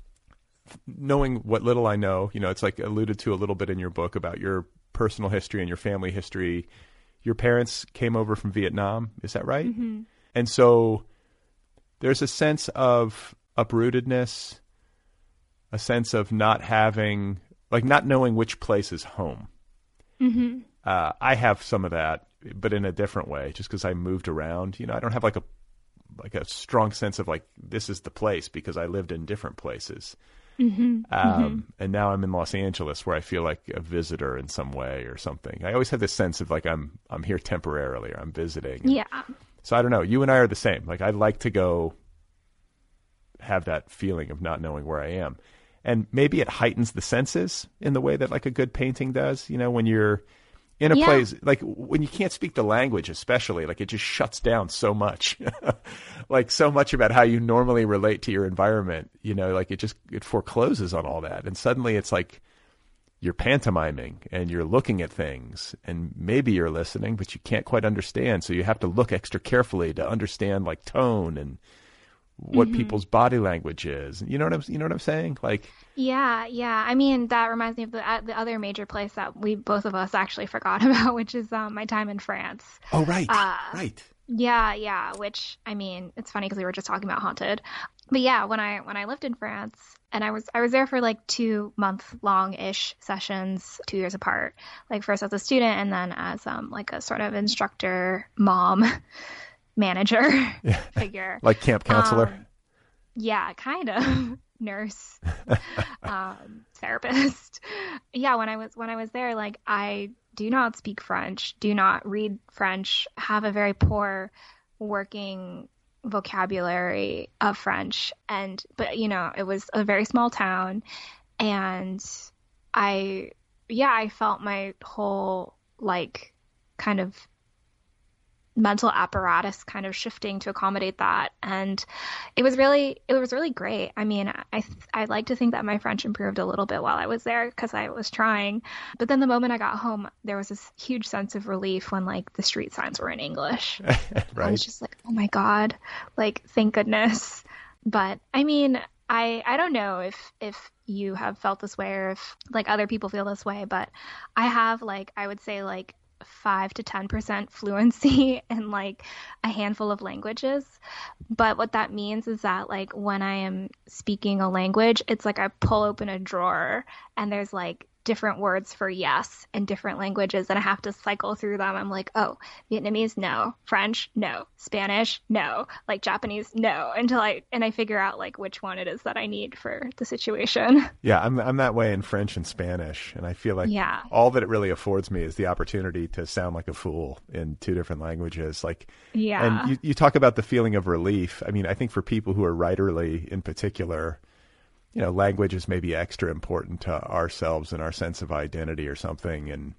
knowing what little I know, it's like alluded to a little bit in your book about your personal history and your family history. Your parents came over from Vietnam, is that right? Mm-hmm. And so there's a sense of uprootedness, a sense of not knowing which place is home. Mm-hmm. I have some of that, but in a different way, just because I moved around. I don't have like a strong sense of like, this is the place, because I lived in different places. Mm-hmm. And now I'm in Los Angeles, where I feel like a visitor in some way or something. I always have this sense of like I'm here temporarily, or I'm visiting. Yeah. So I don't know. You and I are the same. Like I'd like to go have that feeling of not knowing where I am, and maybe it heightens the senses in the way that like a good painting does. When you're in a place, like when you can't speak the language, especially, like it just shuts down so much, like so much about how you normally relate to your environment, like it forecloses on all that. And suddenly it's like you're pantomiming and you're looking at things, and maybe you're listening, but you can't quite understand. So you have to look extra carefully to understand like tone and what people's body language is. You know what I'm saying? Like, yeah. I mean, that reminds me of the other major place that we both of us actually forgot about, which is my time in France. Oh, right. Right. Yeah. Which, I mean, it's funny because we were just talking about Haunted, but yeah, when I lived in France, and I was there for like 2-month-long-ish sessions, 2 years apart. Like first as a student, and then as like a sort of instructor, mom, manager figure, like camp counselor. Yeah, kind of nurse, therapist. Yeah, when I was there, like I do not speak French, do not read French, have a very poor working vocabulary of French. But it was a very small town, and I felt my whole like kind of mental apparatus kind of shifting to accommodate that, and it was really great. I mean, I like to think that my French improved a little bit while I was there because I was trying, but then the moment I got home, there was this huge sense of relief when like the street signs were in English. Right. I was just like, oh my God, like thank goodness. But I mean, I don't know if you have felt this way or if like other people feel this way, but I have like, I would say like 5 to 10% fluency in like a handful of languages. But what that means is that like when I am speaking a language, it's like I pull open a drawer and there's like different words for yes in different languages, and I have to cycle through them. I'm like, oh, Vietnamese, no. French, no. Spanish, no. Like Japanese, no. Until I figure out like which one it is that I need for the situation. Yeah, I'm that way in French and Spanish, and I feel like all that it really affords me is the opportunity to sound like a fool in 2 different languages. Like, yeah. And you talk about the feeling of relief. I mean, I think for people who are writerly in particular, language is maybe extra important to ourselves and our sense of identity or something. And,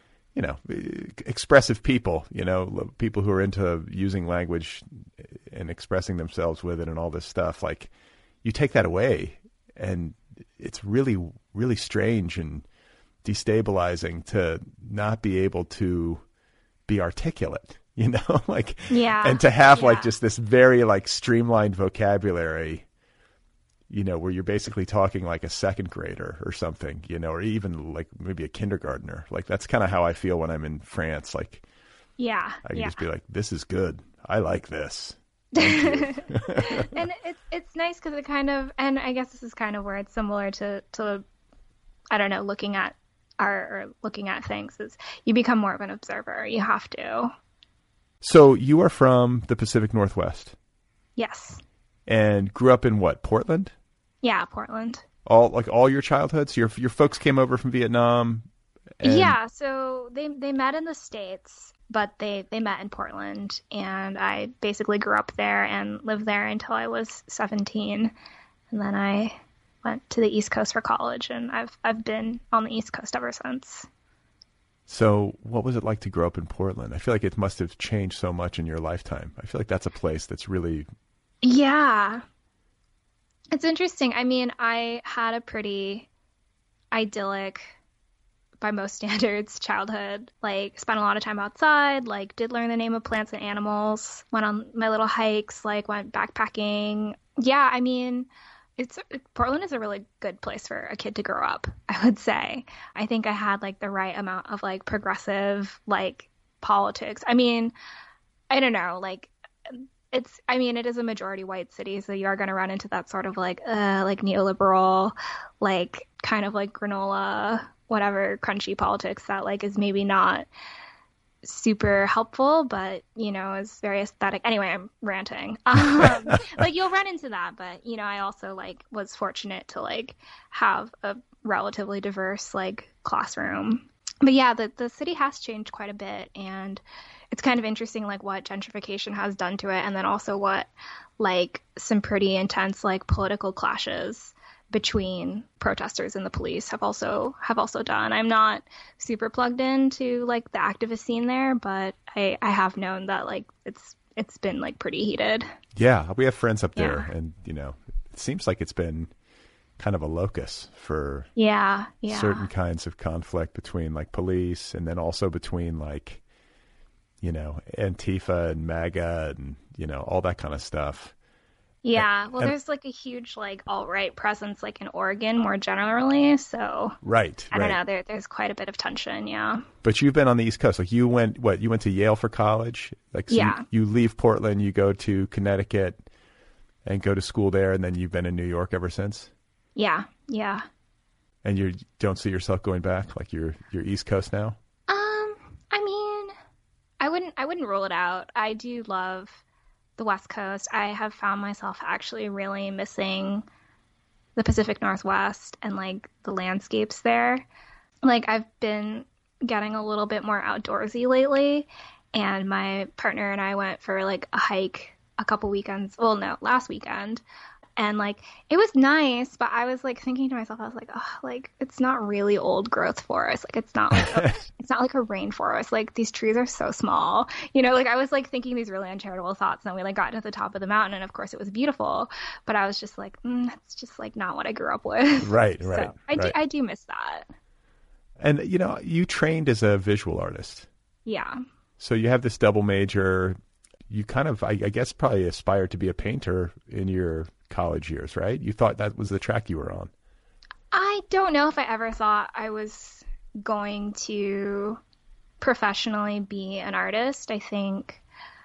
expressive people, people who are into using language and expressing themselves with it and all this stuff, like you take that away and it's really, really strange and destabilizing to not be able to be articulate, like, and to have like just this very like streamlined vocabulary, where you're basically talking like a second grader or something, or even like maybe a kindergartner. Like that's kind of how I feel when I'm in France. Like, I can just be like, this is good. I like this. Thank you. And it's nice because it kind of, and I guess this is kind of where it's similar to I don't know, looking at art or looking at things, is you become more of an observer. You have to. So you are from the Pacific Northwest? Yes. And grew up in what, Portland? Yeah, Portland. All your childhoods? Your folks came over from Vietnam? Yeah, so they met in the States, but they met in Portland, and I basically grew up there and lived there until I was 17, and then I went to the East Coast for college, and I've been on the East Coast ever since. So what was it like to grow up in Portland? I feel like it must have changed so much in your lifetime. I feel like that's a place that's really... Yeah. It's interesting. I mean, I had a pretty idyllic, by most standards, childhood. Like, spent a lot of time outside, like, did learn the name of plants and animals, went on my little hikes, like, went backpacking. Yeah, I mean... Portland is a really good place for a kid to grow up, I would say. I think I had like the right amount of like progressive like politics. I mean, I don't know, like it is a majority white city, so you are going to run into that sort of like neoliberal, like kind of like granola, whatever crunchy politics that like is maybe not super helpful, but is very aesthetic. Anyway, I'm ranting. Like you'll run into that, but I also like was fortunate to like have a relatively diverse like classroom. But yeah, the city has changed quite a bit, and it's kind of interesting like what gentrification has done to it, and then also what like some pretty intense like political clashes between protesters and the police have also done. I'm not super plugged into like the activist scene there, but I have known that like it's been like pretty heated. Yeah, we have friends up there, and it seems like it's been kind of a locus for certain kinds of conflict between like police, and then also between like Antifa and MAGA and all that kind of stuff. Yeah, well, there's like a huge like alt-right presence like in Oregon more generally, so right. I don't know. There's quite a bit of tension, yeah. But you've been on the East Coast. Like you went to Yale for college? Like so yeah. You leave Portland, you go to Connecticut, and go to school there, and then you've been in New York ever since. Yeah. And you don't see yourself going back? Like you're East Coast now? I mean, I wouldn't rule it out. I do love the West Coast. I have found myself actually really missing the Pacific Northwest and like the landscapes there. Like I've been getting a little bit more outdoorsy lately, and my partner and I went for like a hike a couple weekends. Well, no, last weekend. And like it was nice, but I was like thinking to myself, I was like, oh, like it's not really old growth forest. Like it's not like a rainforest. Like these trees are so small. Like I was like thinking these really uncharitable thoughts, and then we like got to the top of the mountain, and of course it was beautiful, but I was just like, that's just like not what I grew up with. Right. So I do miss that. And you trained as a visual artist. Yeah. So you have this double major. You kind of, I guess, probably aspired to be a painter in your college years, right? You thought that was the track you were on. I don't know if I ever thought I was going to professionally be an artist. I think,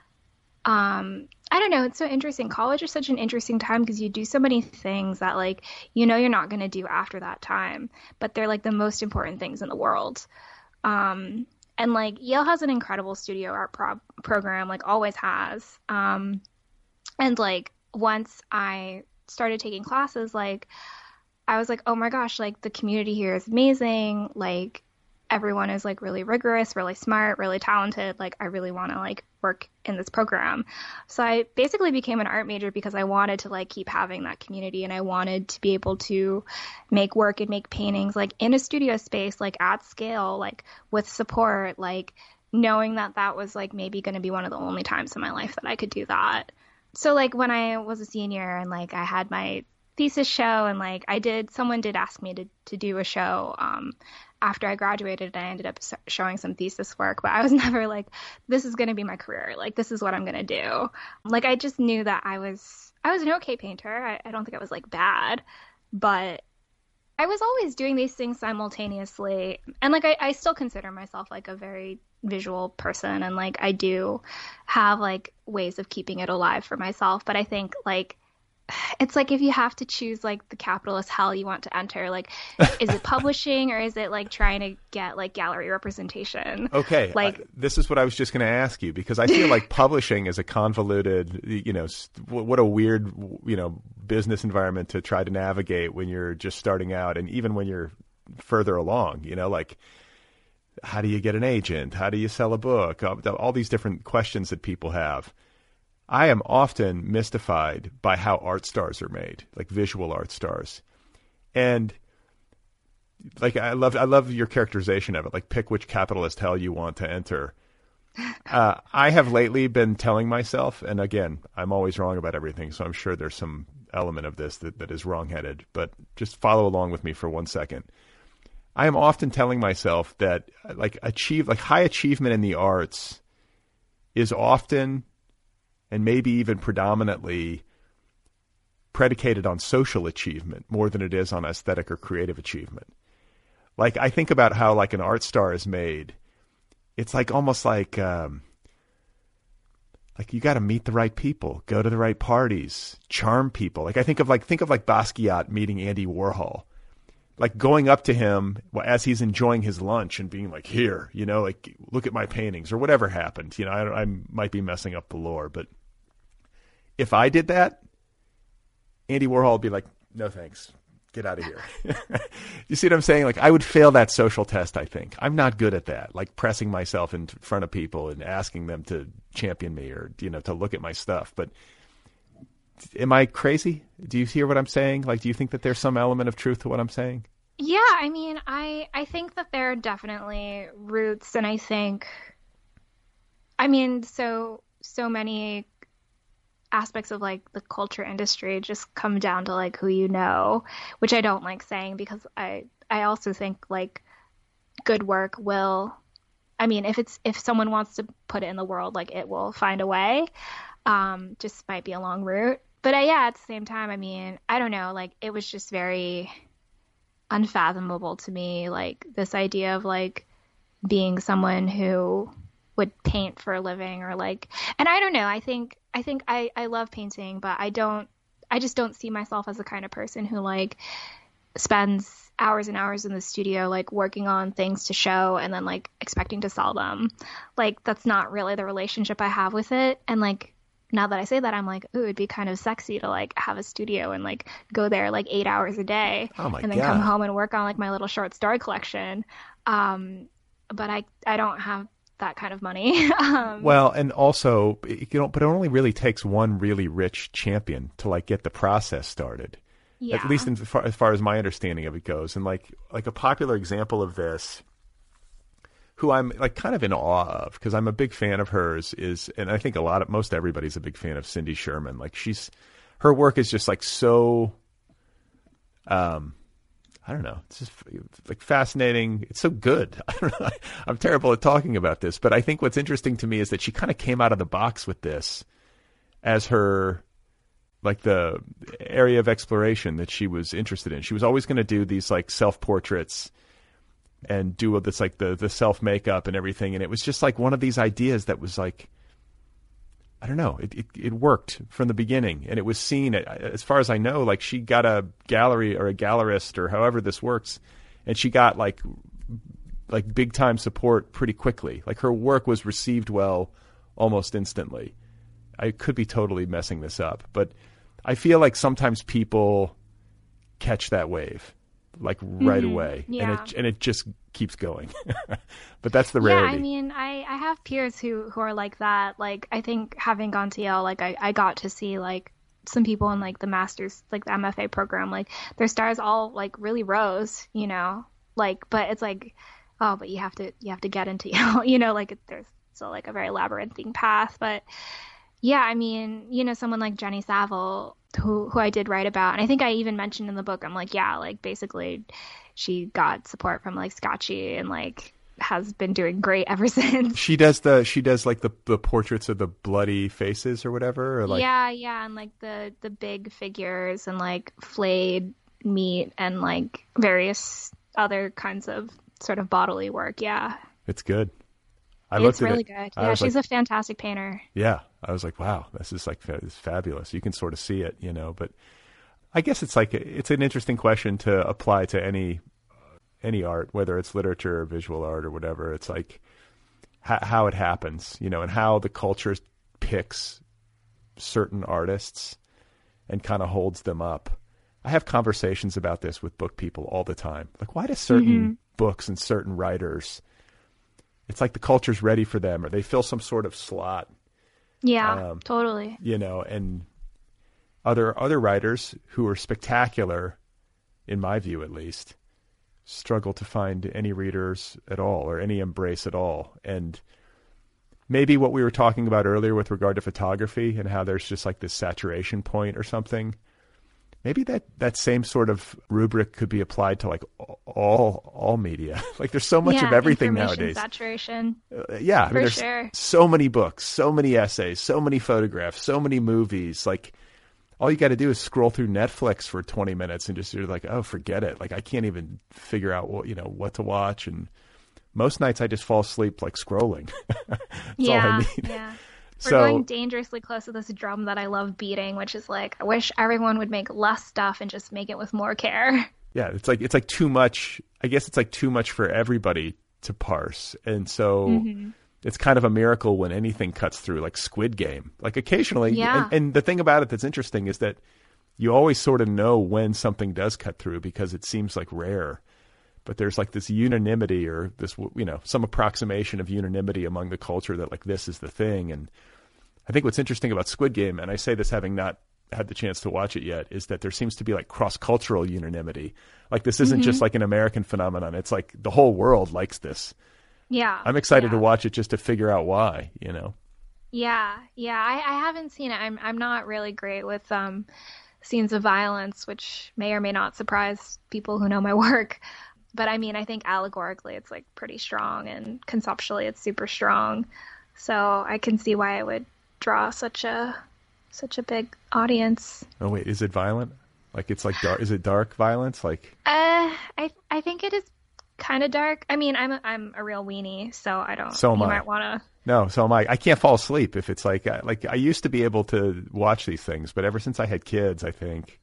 I don't know. It's so interesting. College is such an interesting time because you do so many things that like, you're not going to do after that time, but they're like the most important things in the world. And like Yale has an incredible studio art program, like always has. And like once I started taking classes, like I was like, oh my gosh, like the community here is amazing. Like everyone is like really rigorous, really smart, really talented. Like I really want to like work in this program. So I basically became an art major because I wanted to like keep having that community, and I wanted to be able to make work and make paintings like in a studio space, like at scale, like with support, like knowing that that was like maybe going to be one of the only times in my life that I could do that. So like when I was a senior and like I had my thesis show, and like someone did ask me to do a show after I graduated, and I ended up showing some thesis work, but I was never like, this is going to be my career. Like, this is what I'm going to do. Like, I just knew that I was an okay painter. I don't think I was like bad, but I was always doing these things simultaneously. And like, I still consider myself like a very visual person. And like, I do have like ways of keeping it alive for myself. But I think like, it's like if you have to choose like the capitalist hell you want to enter, like is it publishing or is it like trying to get like gallery representation? Okay, like this is what I was just going to ask you, because I feel like publishing is a convoluted, what a weird, business environment to try to navigate when you're just starting out, and even when you're further along, like how do you get an agent? How do you sell a book? All these different questions that people have. I am often mystified by how art stars are made, like visual art stars. And like I love your characterization of it, like pick which capitalist hell you want to enter. I have lately been telling myself, and again, I'm always wrong about everything, so I'm sure there's some element of this that is wrongheaded, but just follow along with me for 1 second. I am often telling myself that like high achievement in the arts is often, and maybe even predominantly, predicated on social achievement more than it is on aesthetic or creative achievement. Like I think about how like an art star is made. It's like almost like you got to meet the right people, go to the right parties, charm people. Like I think of Basquiat meeting Andy Warhol, like going up to him as he's enjoying his lunch and being like, here, like look at my paintings or whatever happened. I might be messing up the lore, but if I did that, Andy Warhol would be like, no thanks, get out of here. You see what I'm saying? Like I would fail that social test, I think. I'm not good at that, like pressing myself in front of people and asking them to champion me or, to look at my stuff. But am I crazy? Do you hear what I'm saying? Like, do you think that there's some element of truth to what I'm saying? Yeah, I mean, I think that there are definitely roots, and I think, so many aspects of like the culture industry just come down to like who you know, which I don't like saying because I also think like good work will, if someone wants to put it in the world, like it will find a way. Just might be a long route. But at the same time, I don't know, like it was just very unfathomable to me, like this idea of like being someone who would paint for a living or like, and I don't know, I think I love painting, but I just don't see myself as the kind of person who like spends hours and hours in the studio, like working on things to show and then like expecting to sell them. Like that's not really the relationship I have with it. And like, now that I say that, I'm like, ooh, it'd be kind of sexy to like have a studio and like go there like 8 hours a day and then God. come home and work on like my little short story collection. But I don't have that kind of money. Well, and also, but it only really takes one really rich champion to like get the process started. Yeah. At least as far as my understanding of it goes. And like a popular example of this, who I'm like kind of in awe of because I'm a big fan of hers, and I think most everybody's a big fan of Cindy Sherman. Like her work is just like so, I don't know, it's just like fascinating. It's so good. I don't know. I'm terrible at talking about this, but I think what's interesting to me is that she kind of came out of the box with this as her, like the area of exploration that she was interested in. She was always going to do these like self-portraits and do this like the self-makeup and everything. And it was just like one of these ideas that was like, I don't know, it worked from the beginning. And it was seen, as far as I know, like she got a gallery or a gallerist or however this works, and she got like big time support pretty quickly. Like her work was received well almost instantly. I could be totally messing this up, but I feel like sometimes people catch that wave like right away, yeah. and it just keeps going. But that's the rarity. Yeah, I mean, I have peers who are like that. Like, I think having gone to Yale, like I got to see like some people in like the master's, like the MFA program, like their stars all like really rose, you know, like, but it's like, oh, but you have to get into Yale, you know, like there's still like a very labyrinthine path. But yeah, I mean, you know, someone like Jenny Saville, who I did write about, and I think I even mentioned in the book, I'm like, yeah, like basically she got support from like Scotchy and like has been doing great ever since. She does like the portraits of the bloody faces or whatever, or like yeah, and like the big figures and like flayed meat and like various other kinds of sort of bodily work. Yeah, it's good. It's really good. Yeah, she's a fantastic painter. Yeah, I was like, wow, this is like it's fabulous. You can sort of see it, you know. But I guess it's like it's an interesting question to apply to any art, whether it's literature or visual art or whatever. It's like how it happens, you know, and how the culture picks certain artists and kind of holds them up. I have conversations about this with book people all the time. Like, why do certain books and certain writers, it's like the culture's ready for them, or they fill some sort of slot. Yeah, totally. You know, and other writers who are spectacular, in my view at least, struggle to find any readers at all or any embrace at all. And maybe what we were talking about earlier with regard to photography and how there's just like this saturation point or something, maybe that same sort of rubric could be applied to like all media. Like there's so much of everything nowadays. Saturation. Yeah, I mean, there's sure. So many books, so many essays, so many photographs, so many movies. Like all you got to do is scroll through Netflix for 20 minutes and just you're like, oh, forget it. Like I can't even figure out what to watch. And most nights I just fall asleep like scrolling. That's all I need. Yeah. We're going dangerously close to this drum that I love beating, which is like, I wish everyone would make less stuff and just make it with more care. Yeah, it's like too much. I guess it's like too much for everybody to parse. And so it's kind of a miracle when anything cuts through, like Squid Game. Like occasionally, and the thing about it that's interesting is that you always sort of know when something does cut through because it seems like rare. But there's like this unanimity or this, you know, some approximation of unanimity among the culture that like this is the thing. And I think what's interesting about Squid Game, and I say this having not had the chance to watch it yet, is that there seems to be like cross-cultural unanimity. Like this isn't just like an American phenomenon. It's like the whole world likes this. Yeah. I'm excited to watch it just to figure out why, you know? Yeah. I haven't seen it. I'm not really great with scenes of violence, which may or may not surprise people who know my work. But I mean, I think allegorically it's like pretty strong and conceptually it's super strong. So I can see why it would draw such a big audience. Oh wait, is it violent? Like it's like dark? Is it dark violence? Like I think it is kind of dark. I mean, I'm a real weenie, so I don't. So am I. You might want to. No, so am I. I can't fall asleep if it's like I used to be able to watch these things, but ever since I had kids, I think.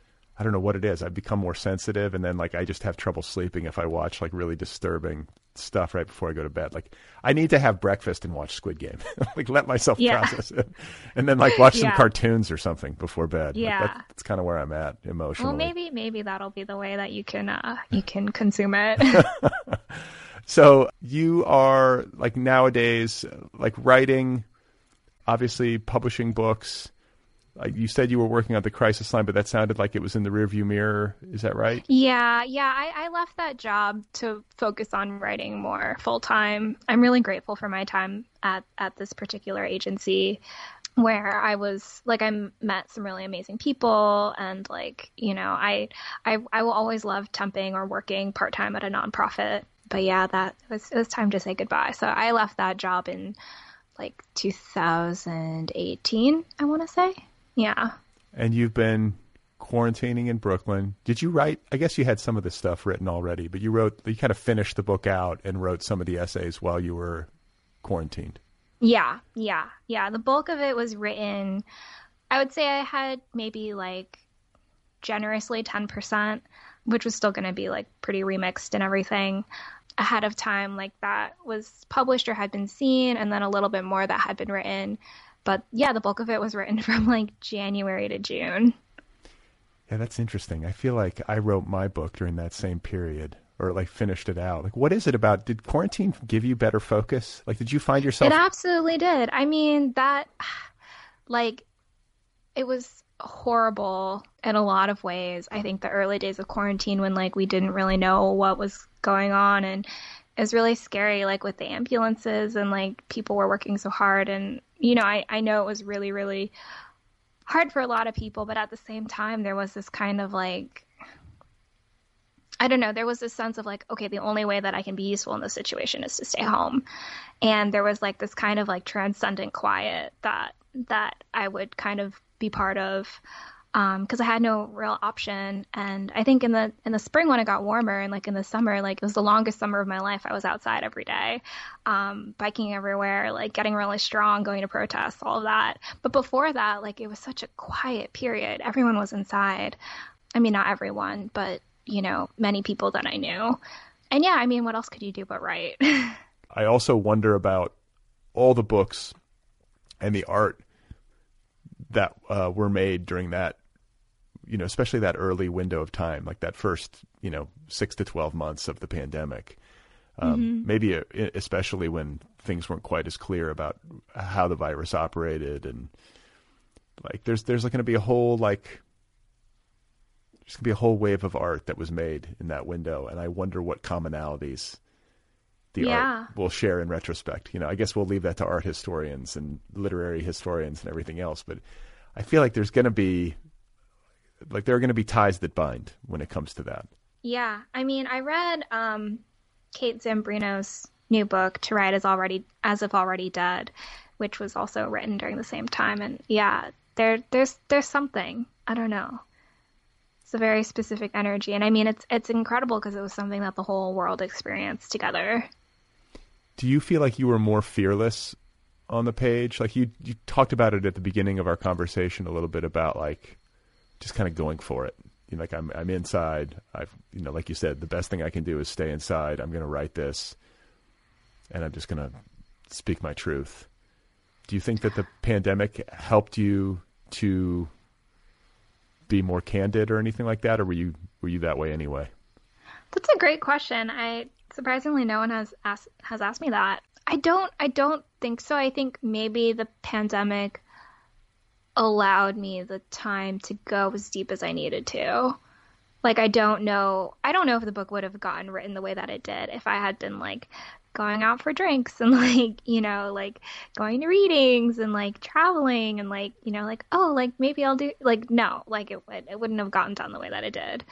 I don't know what it is. I've become more sensitive, and then like I just have trouble sleeping if I watch like really disturbing stuff right before I go to bed. Like I need to have breakfast and watch Squid Game. Like let myself process it, and then like watch some cartoons or something before bed. Yeah, like, that's kind of where I'm at emotionally. Well, maybe that'll be the way that you can consume it. So you are like nowadays, like writing, obviously publishing books. You said you were working on The Crisis Line, but that sounded like it was in the rearview mirror. Is that right? Yeah. I left that job to focus on writing more full time. I'm really grateful for my time at this particular agency, where I was like, I met some really amazing people, and like, you know, I will always love temping or working part time at a nonprofit. But yeah, it was time to say goodbye. So I left that job in like 2018, I want to say. Yeah. And you've been quarantining in Brooklyn. Did you write? I guess you had some of this stuff written already, but you kind of finished the book out and wrote some of the essays while you were quarantined. Yeah. The bulk of it was written. I would say I had maybe like generously 10%, which was still going to be like pretty remixed and everything ahead of time, like that was published or had been seen, and then a little bit more that had been written. But yeah, the bulk of it was written from like January to June. Yeah, that's interesting. I feel like I wrote my book during that same period, or like finished it out. Like, what is it about? Did quarantine give you better focus? Like, did you find yourself? It absolutely did. I mean, like, it was horrible in a lot of ways. I think the early days of quarantine, when like we didn't really know what was going on, and it was really scary, like with the ambulances, and like people were working so hard, and you know, I know it was really, really hard for a lot of people, but at the same time, there was this kind of like, I don't know, there was this sense of like, okay, the only way that I can be useful in this situation is to stay home. And there was like this kind of like transcendent quiet that I would kind of be part of, because I had no real option. And I think in the spring, when it got warmer, and like in the summer, like it was the longest summer of my life. I was outside every day, biking everywhere, like getting really strong, going to protests, all of that. But before that, like it was such a quiet period. Everyone was inside. I mean, not everyone, but you know, many people that I knew. And yeah, I mean, what else could you do but write? I also wonder about all the books and the art that were made during that, you know, especially that early window of time, like that first, you know, 6 to 12 months of the pandemic. Maybe especially when things weren't quite as clear about how the virus operated, and like there's going to be a whole like there's going to be a whole wave of art that was made in that window, and I wonder what commonalities the art will share in retrospect. You know, I guess we'll leave that to art historians and literary historians and everything else, but I feel like there are going to be ties that bind when it comes to that. Yeah. I mean, I read Kate Zambrino's new book, To Write As If Already Dead, which was also written during the same time. And yeah, there's something, I don't know. It's a very specific energy. And I mean, it's incredible because it was something that the whole world experienced together. Do you feel like you were more fearless on the page? Like you talked about it at the beginning of our conversation a little bit about like just kind of going for it. You know, like I'm inside. You know, like you said, the best thing I can do is stay inside. I'm going to write this, and I'm just going to speak my truth. Do you think that the pandemic helped you to be more candid or anything like that, or were you that way anyway? That's a great question. Surprisingly, no one has asked me that. I don't think so. I think maybe the pandemic allowed me the time to go as deep as I needed to. Like, I don't know if the book would have gotten written the way that it did if I had been like going out for drinks and like, you know, like going to readings and like traveling and like, you know, like, oh, like maybe I'll do, like, no, like it wouldn't have gotten done the way that it did.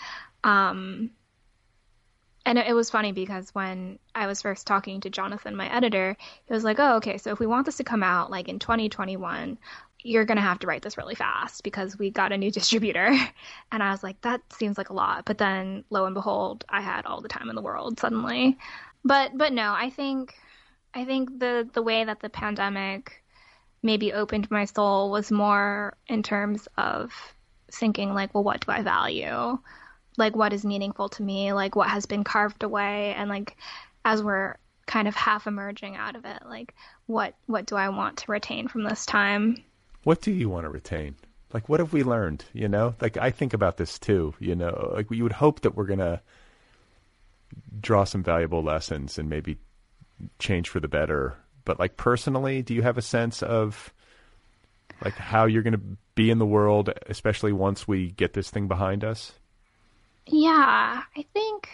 And it was funny because when I was first talking to Jonathan, my editor, he was like, oh, okay, so if we want this to come out like in 2021, you're going to have to write this really fast because we got a new distributor. And I was like, that seems like a lot. But then lo and behold, I had all the time in the world suddenly. But no, I think the way that the pandemic maybe opened my soul was more in terms of thinking like, well, what do I value? Like, what is meaningful to me? Like, what has been carved away? And like, as we're kind of half emerging out of it, like, what do I want to retain from this time? What do you want to retain? Like, what have we learned? You know, like I think about this too, you know, like you would hope that we're going to draw some valuable lessons and maybe change for the better. But like personally, do you have a sense of like how you're going to be in the world, especially once we get this thing behind us? Yeah, I think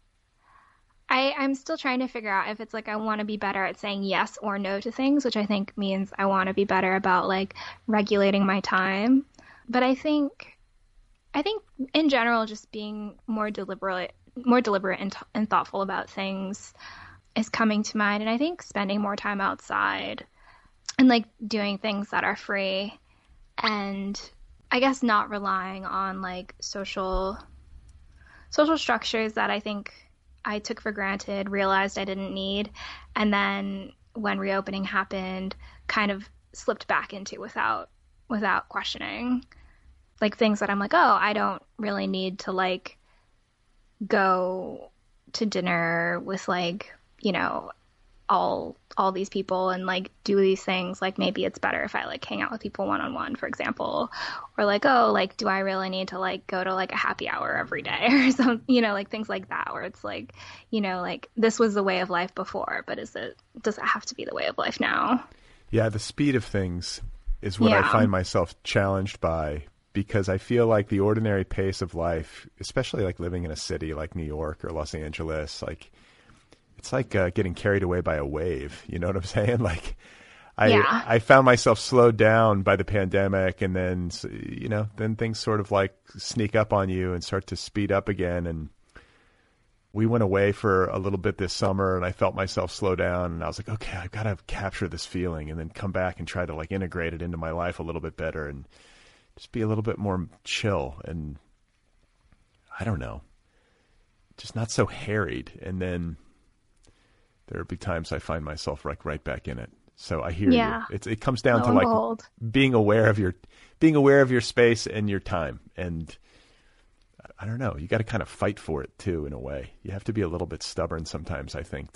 I'm still trying to figure out if it's like I want to be better at saying yes or no to things, which I think means I want to be better about like regulating my time. But I think in general, just being more deliberate and thoughtful about things is coming to mind. And I think spending more time outside and like doing things that are free, and I guess not relying on like social structures that I think I took for granted, realized I didn't need, and then when reopening happened, kind of slipped back into without questioning. Like things that I'm like, oh, I don't really need to like go to dinner with like, you know, all these people and like do these things. Like maybe it's better if I like hang out with people one-on-one, for example, or like, oh, like do I really need to like go to like a happy hour every day or something, you know, like things like that, where it's like, you know, like this was the way of life before, but does it have to be the way of life now? Yeah, the speed of things is what I find myself challenged by, because I feel like the ordinary pace of life, especially like living in a city like New York or Los Angeles, like it's like getting carried away by a wave. You know what I'm saying? Like I found myself slowed down by the pandemic, and then, you know, then things sort of like sneak up on you and start to speed up again. And we went away for a little bit this summer, and I felt myself slow down, and I was like, okay, I've got to capture this feeling and then come back and try to like integrate it into my life a little bit better and just be a little bit more chill and, I don't know, just not so harried. And then there will be times I find myself like right back in it. So I hear you. It comes down to like being aware of your space and your time. And I don't know, you got to kind of fight for it too, in a way. You have to be a little bit stubborn sometimes, I think,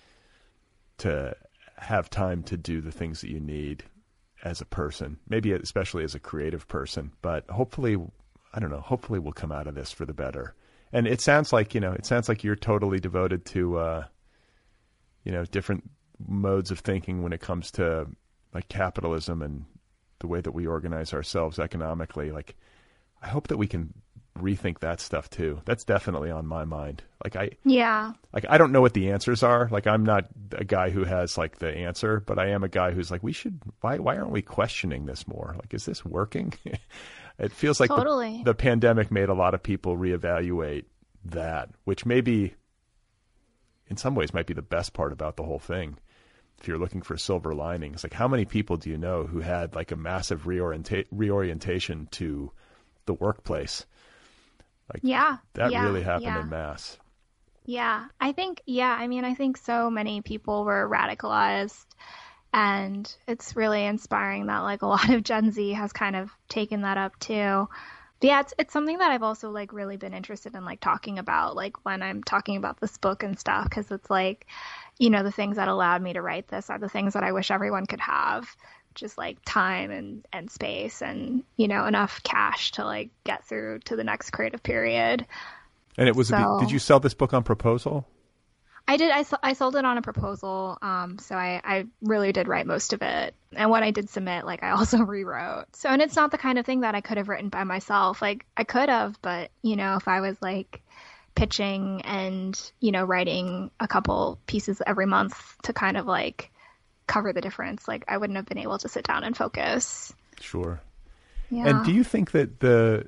to have time to do the things that you need as a person, maybe especially as a creative person. But hopefully, I don't know, hopefully we'll come out of this for the better. And it sounds like, you know, you're totally devoted to, you know, different modes of thinking when it comes to like capitalism and the way that we organize ourselves economically. Like, I hope that we can rethink that stuff too. That's definitely on my mind. I don't know what the answers are. Like, I'm not a guy who has like the answer, but I am a guy who's like, why aren't we questioning this more? Like, is this working? It feels like the pandemic made a lot of people reevaluate that, which maybe in some ways might be the best part about the whole thing. If you're looking for silver linings, like how many people do you know who had like a massive reorientation to the workplace? Like, that really happened en masse. Yeah, I think so many people were radicalized, and it's really inspiring that like a lot of Gen Z has kind of taken that up too. But yeah, it's something that I've also like really been interested in like talking about, like when I'm talking about this book and stuff, because it's like, you know, the things that allowed me to write this are the things that I wish everyone could have. Just like time and space and, you know, enough cash to like get through to the next creative period. And it was, did you sell this book on proposal? I did. I sold it on a proposal. So I really did write most of it. And when I did submit, like I also rewrote. So, and it's not the kind of thing that I could have written by myself. Like I could have, but you know, if I was like pitching and, you know, writing a couple pieces every month to kind of like cover the difference, like I wouldn't have been able to sit down and focus. Sure. Yeah. And do you think that the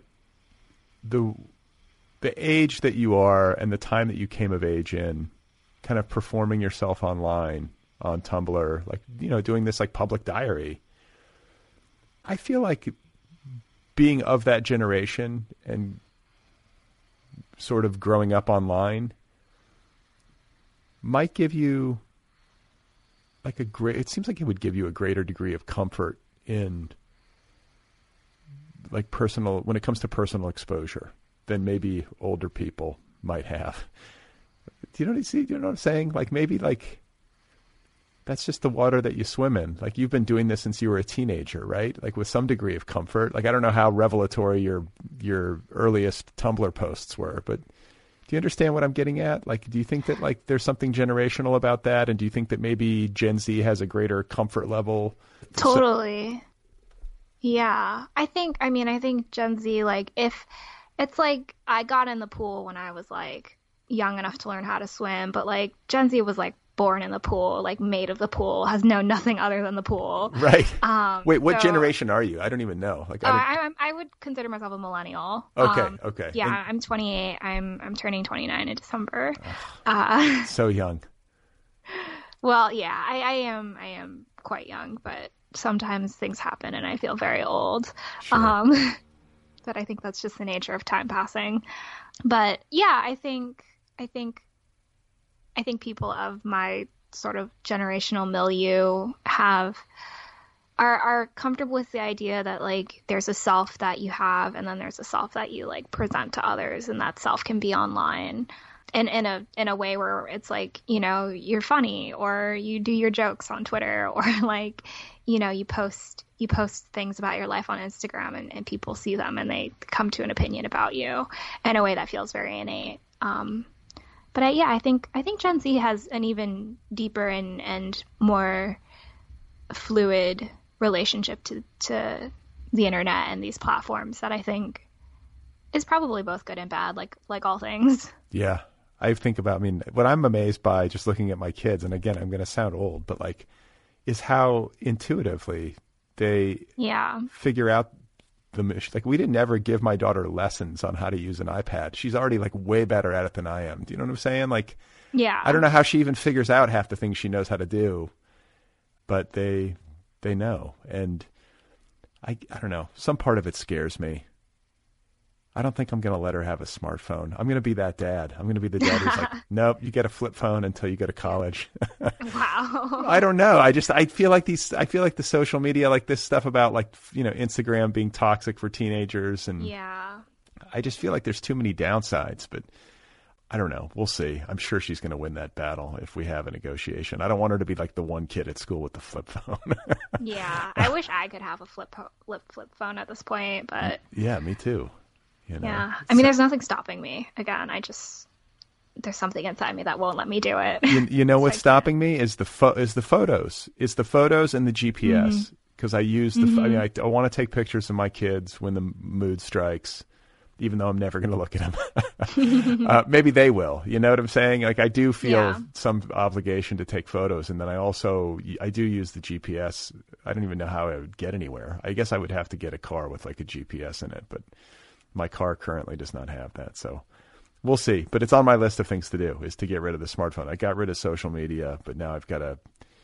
age that you are and the time that you came of age in, kind of performing yourself online on Tumblr, like, you know, doing this like public diary, I feel like being of that generation and sort of growing up online might give you like it seems like it would give you a greater degree of comfort in like when it comes to personal exposure than maybe older people might have. Do you know what I'm saying? Like maybe like that's just the water that you swim in. Like you've been doing this since you were a teenager, right? Like with some degree of comfort. Like I don't know how revelatory your earliest Tumblr posts were, but Do you understand what I'm getting at? Like, do you think that like there's something generational about that? And do you think that maybe Gen Z has a greater comfort level? Totally. Yeah. I think Gen Z, like, if it's like I got in the pool when I was like young enough to learn how to swim, but like Gen Z was like born in the pool, like made of the pool, has known nothing other than the pool. Right. Wait, what generation are you? I don't even know. Like, I would consider myself a millennial. Okay. Yeah, I'm 28. I'm turning 29 in December. So young. Well, yeah, I am quite young, but sometimes things happen and I feel very old. Sure. But I think that's just the nature of time passing. But yeah, I think people of my sort of generational milieu are comfortable with the idea that like there's a self that you have and then there's a self that you like present to others, and that self can be online and in a way where it's like, you know, you're funny or you do your jokes on Twitter, or like, you know, you post things about your life on Instagram and people see them and they come to an opinion about you in a way that feels very innate. But I think Gen Z has an even deeper and more fluid relationship to the internet and these platforms that I think is probably both good and bad, like all things. Yeah. What I'm amazed by just looking at my kids, and again, I'm going to sound old, but like, is how intuitively they figure out the mission. Like, we didn't ever give my daughter lessons on how to use an iPad. She's already like way better at it than I am. Do you know what I'm saying? Like, yeah, I don't know how she even figures out half the things she knows how to do, but they know. And I don't know. Some part of it scares me. I don't think I'm going to let her have a smartphone. I'm going to be that dad. I'm going to be the dad who's like, nope, you get a flip phone until you go to college. Wow. I don't know. I feel like the social media, like this stuff about like, you know, Instagram being toxic for teenagers. And yeah, I just feel like there's too many downsides, but I don't know. We'll see. I'm sure she's going to win that battle if we have a negotiation. I don't want her to be like the one kid at school with the flip phone. Yeah. I wish I could have a flip phone at this point, but yeah, me too. You know? Yeah. I mean, there's nothing stopping me. Again, there's something inside me that won't let me do it. You know what's stopping me is the photos. It's the photos and the GPS. Because I use I want to take pictures of my kids when the mood strikes, even though I'm never going to look at them. Maybe they will. You know what I'm saying? Like, I do feel some obligation to take photos. And then I do use the GPS. I don't even know how I would get anywhere. I guess I would have to get a car with like a GPS in it, but my car currently does not have that. So we'll see. But it's on my list of things to do, is to get rid of the smartphone. I got rid of social media, but now I've got to,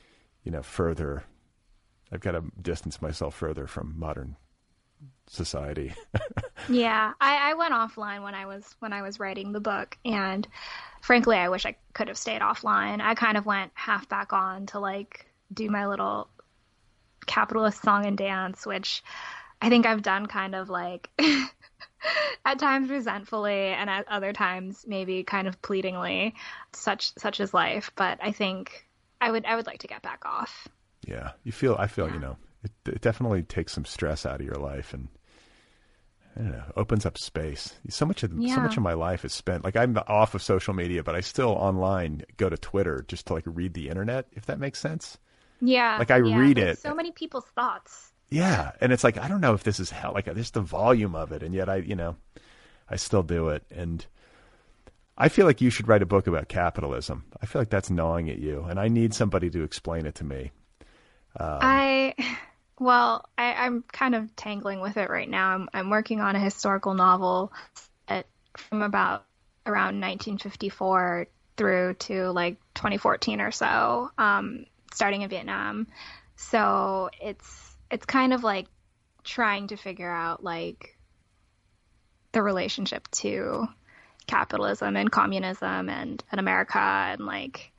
I've got to distance myself further from modern society. Yeah. I went offline when I was writing the book, and frankly, I wish I could have stayed offline. I kind of went half back on to like do my little capitalist song and dance, which I think I've done kind of like at times resentfully, and at other times maybe kind of pleadingly. Such is life. But I think I would like to get back off. Yeah, I feel you know, it definitely takes some stress out of your life, and I don't know, opens up space. So much of my life is spent, like, I'm off of social media, but I still online go to Twitter just to like read the internet, if that makes sense. Yeah, like I read it. So many people's thoughts. Yeah, and it's like, I don't know if this is hell, like just the volume of it, and yet I still do it. And I feel like you should write a book about capitalism. I feel like that's gnawing at you, and I need somebody to explain it to me. I'm kind of tangling with it right now. I'm working on a historical novel from around 1954 through to like 2014 or so, starting in Vietnam. So it's kind of like trying to figure out like the relationship to capitalism and communism and America, and like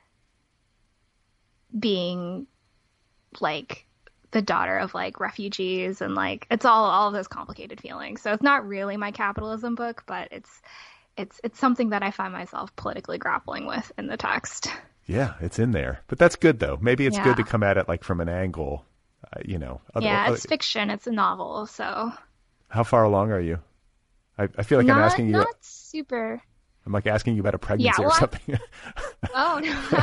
being like the daughter of like refugees, and like it's all of those complicated feelings. So it's not really my capitalism book, but it's something that I find myself politically grappling with in the text. Yeah, it's in there, but that's good though. Maybe it's good to come at it like from an angle, it's fiction. It's a novel. So how far along are you? I feel like I'm asking you. Not super. I'm like asking you about a pregnancy or something. Oh,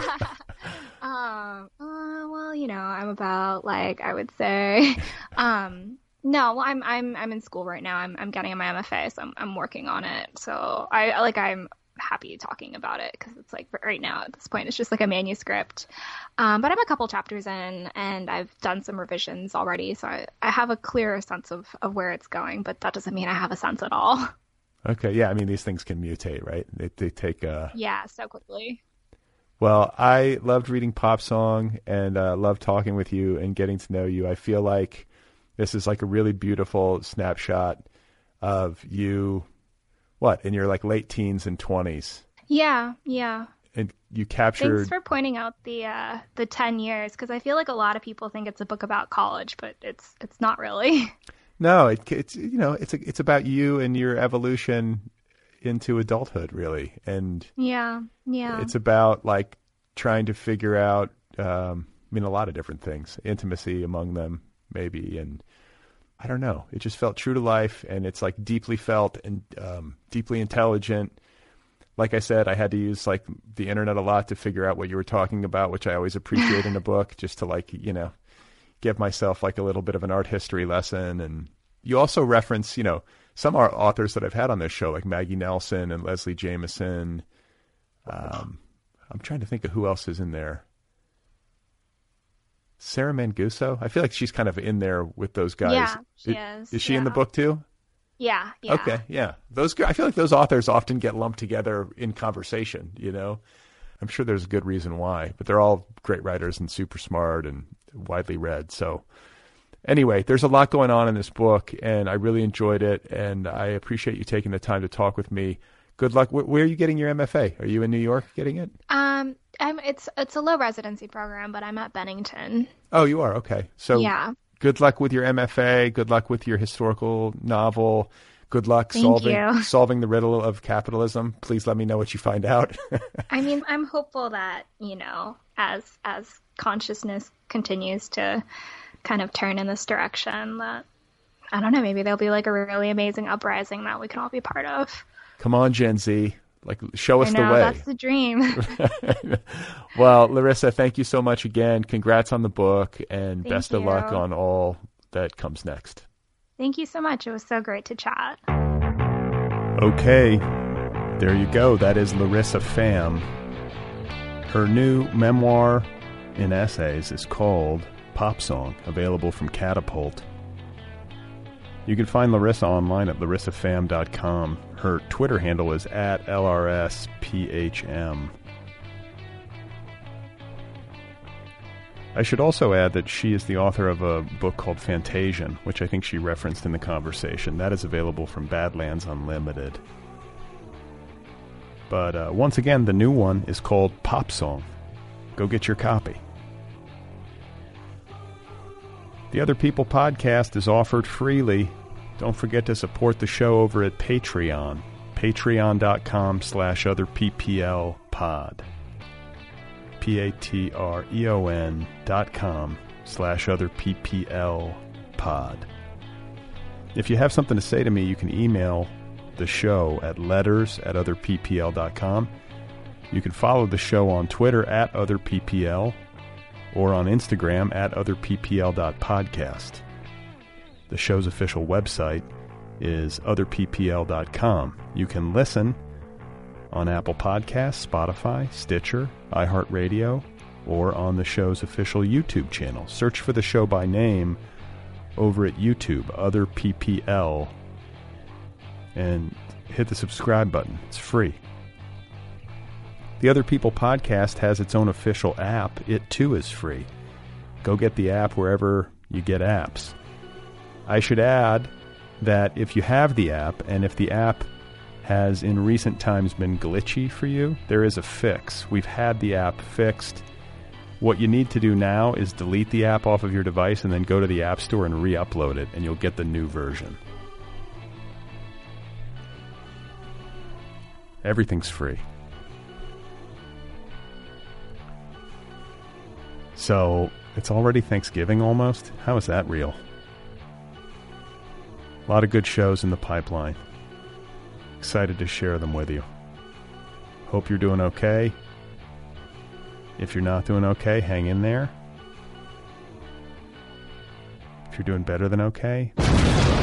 no. Well, I'm about I would say, no, well, I'm in school right now. I'm getting my MFA, so I'm working on it. So I'm happy talking about it because it's right now at this point it's just a manuscript. But I'm a couple chapters in and I've done some revisions already, so I have a clearer sense of where it's going, but that doesn't mean I have a sense at all. Okay, yeah, I mean these things can mutate, right? They take so quickly. Well, I loved reading Pop Song and loved talking with you and getting to know you. I feel like this is a really beautiful snapshot of you, in your late teens and 20s. Yeah. And you captured... Thanks for pointing out the 10 years, because I feel like a lot of people think it's a book about college, but it's not really. No, it's about you and your evolution into adulthood, really. And yeah. It's about trying to figure out, a lot of different things, intimacy among them, maybe. And I don't know, it just felt true to life, and it's deeply felt and deeply intelligent. Like I said, I had to use the internet a lot to figure out what you were talking about, which I always appreciate in a book, just to give myself a little bit of an art history lesson. And you also reference, some authors that I've had on this show, like Maggie Nelson and Leslie Jameson. I'm trying to think of who else is in there. Sarah Manguso. I feel like she's kind of in there with those guys. Yeah, she is. Is she in the book too? Yeah. Okay, yeah. I feel like those authors often get lumped together in conversation, I'm sure there's a good reason why, but they're all great writers and super smart and widely read. So anyway, there's a lot going on in this book, and I really enjoyed it, and I appreciate you taking the time to talk with me. Good luck. Where are you getting your MFA? Are you in New York getting it? It's a low residency program, but I'm at Bennington. Oh, you are? Okay. So yeah. Good luck with your MFA. Good luck with your historical novel. Good luck solving the riddle of capitalism. Please let me know what you find out. I'm hopeful that, as consciousness continues to kind of turn in this direction, that, I don't know, maybe there'll be a really amazing uprising that we can all be part of. Come on, Gen Z. Show us the way. That's the dream. Well, Larissa, thank you so much again. Congrats on the book, and best of luck on all that comes next. Thank you so much. It was so great to chat. Okay, there you go. That is Larissa Pham. Her new memoir in essays is called Pop Song, available from Catapult. You can find Larissa online at larissapham.com. Her Twitter handle is @LRSPHM. I should also add that she is the author of a book called Fantasian, which I think she referenced in the conversation. That is available from Badlands Unlimited. But once again, the new one is called Pop Song. Go get your copy. The Other People podcast is offered freely. Don't forget to support the show over at Patreon. Patreon.com/otherpplpod. patreon.com/otherpplpod. If you have something to say to me, you can email the show at letters@otherppl.com. You can follow the show on Twitter @otherppl or on Instagram @otherppl.podcast. The show's official website is otherppl.com. You can listen on Apple Podcasts, Spotify, Stitcher, iHeartRadio, or on the show's official YouTube channel. Search for the show by name over at YouTube, Other PPL, and hit the subscribe button. It's free. The Other People podcast has its own official app. It too is free. Go get the app wherever you get apps. I should add that if you have the app, and if the app has in recent times been glitchy for you, there is a fix. We've had the app fixed. What you need to do now is delete the app off of your device and then go to the App Store and re-upload it, and you'll get the new version. Everything's free. So, it's already Thanksgiving almost? How is that real? A lot of good shows in the pipeline. Excited to share them with you. Hope you're doing okay. If you're not doing okay, hang in there. If you're doing better than okay,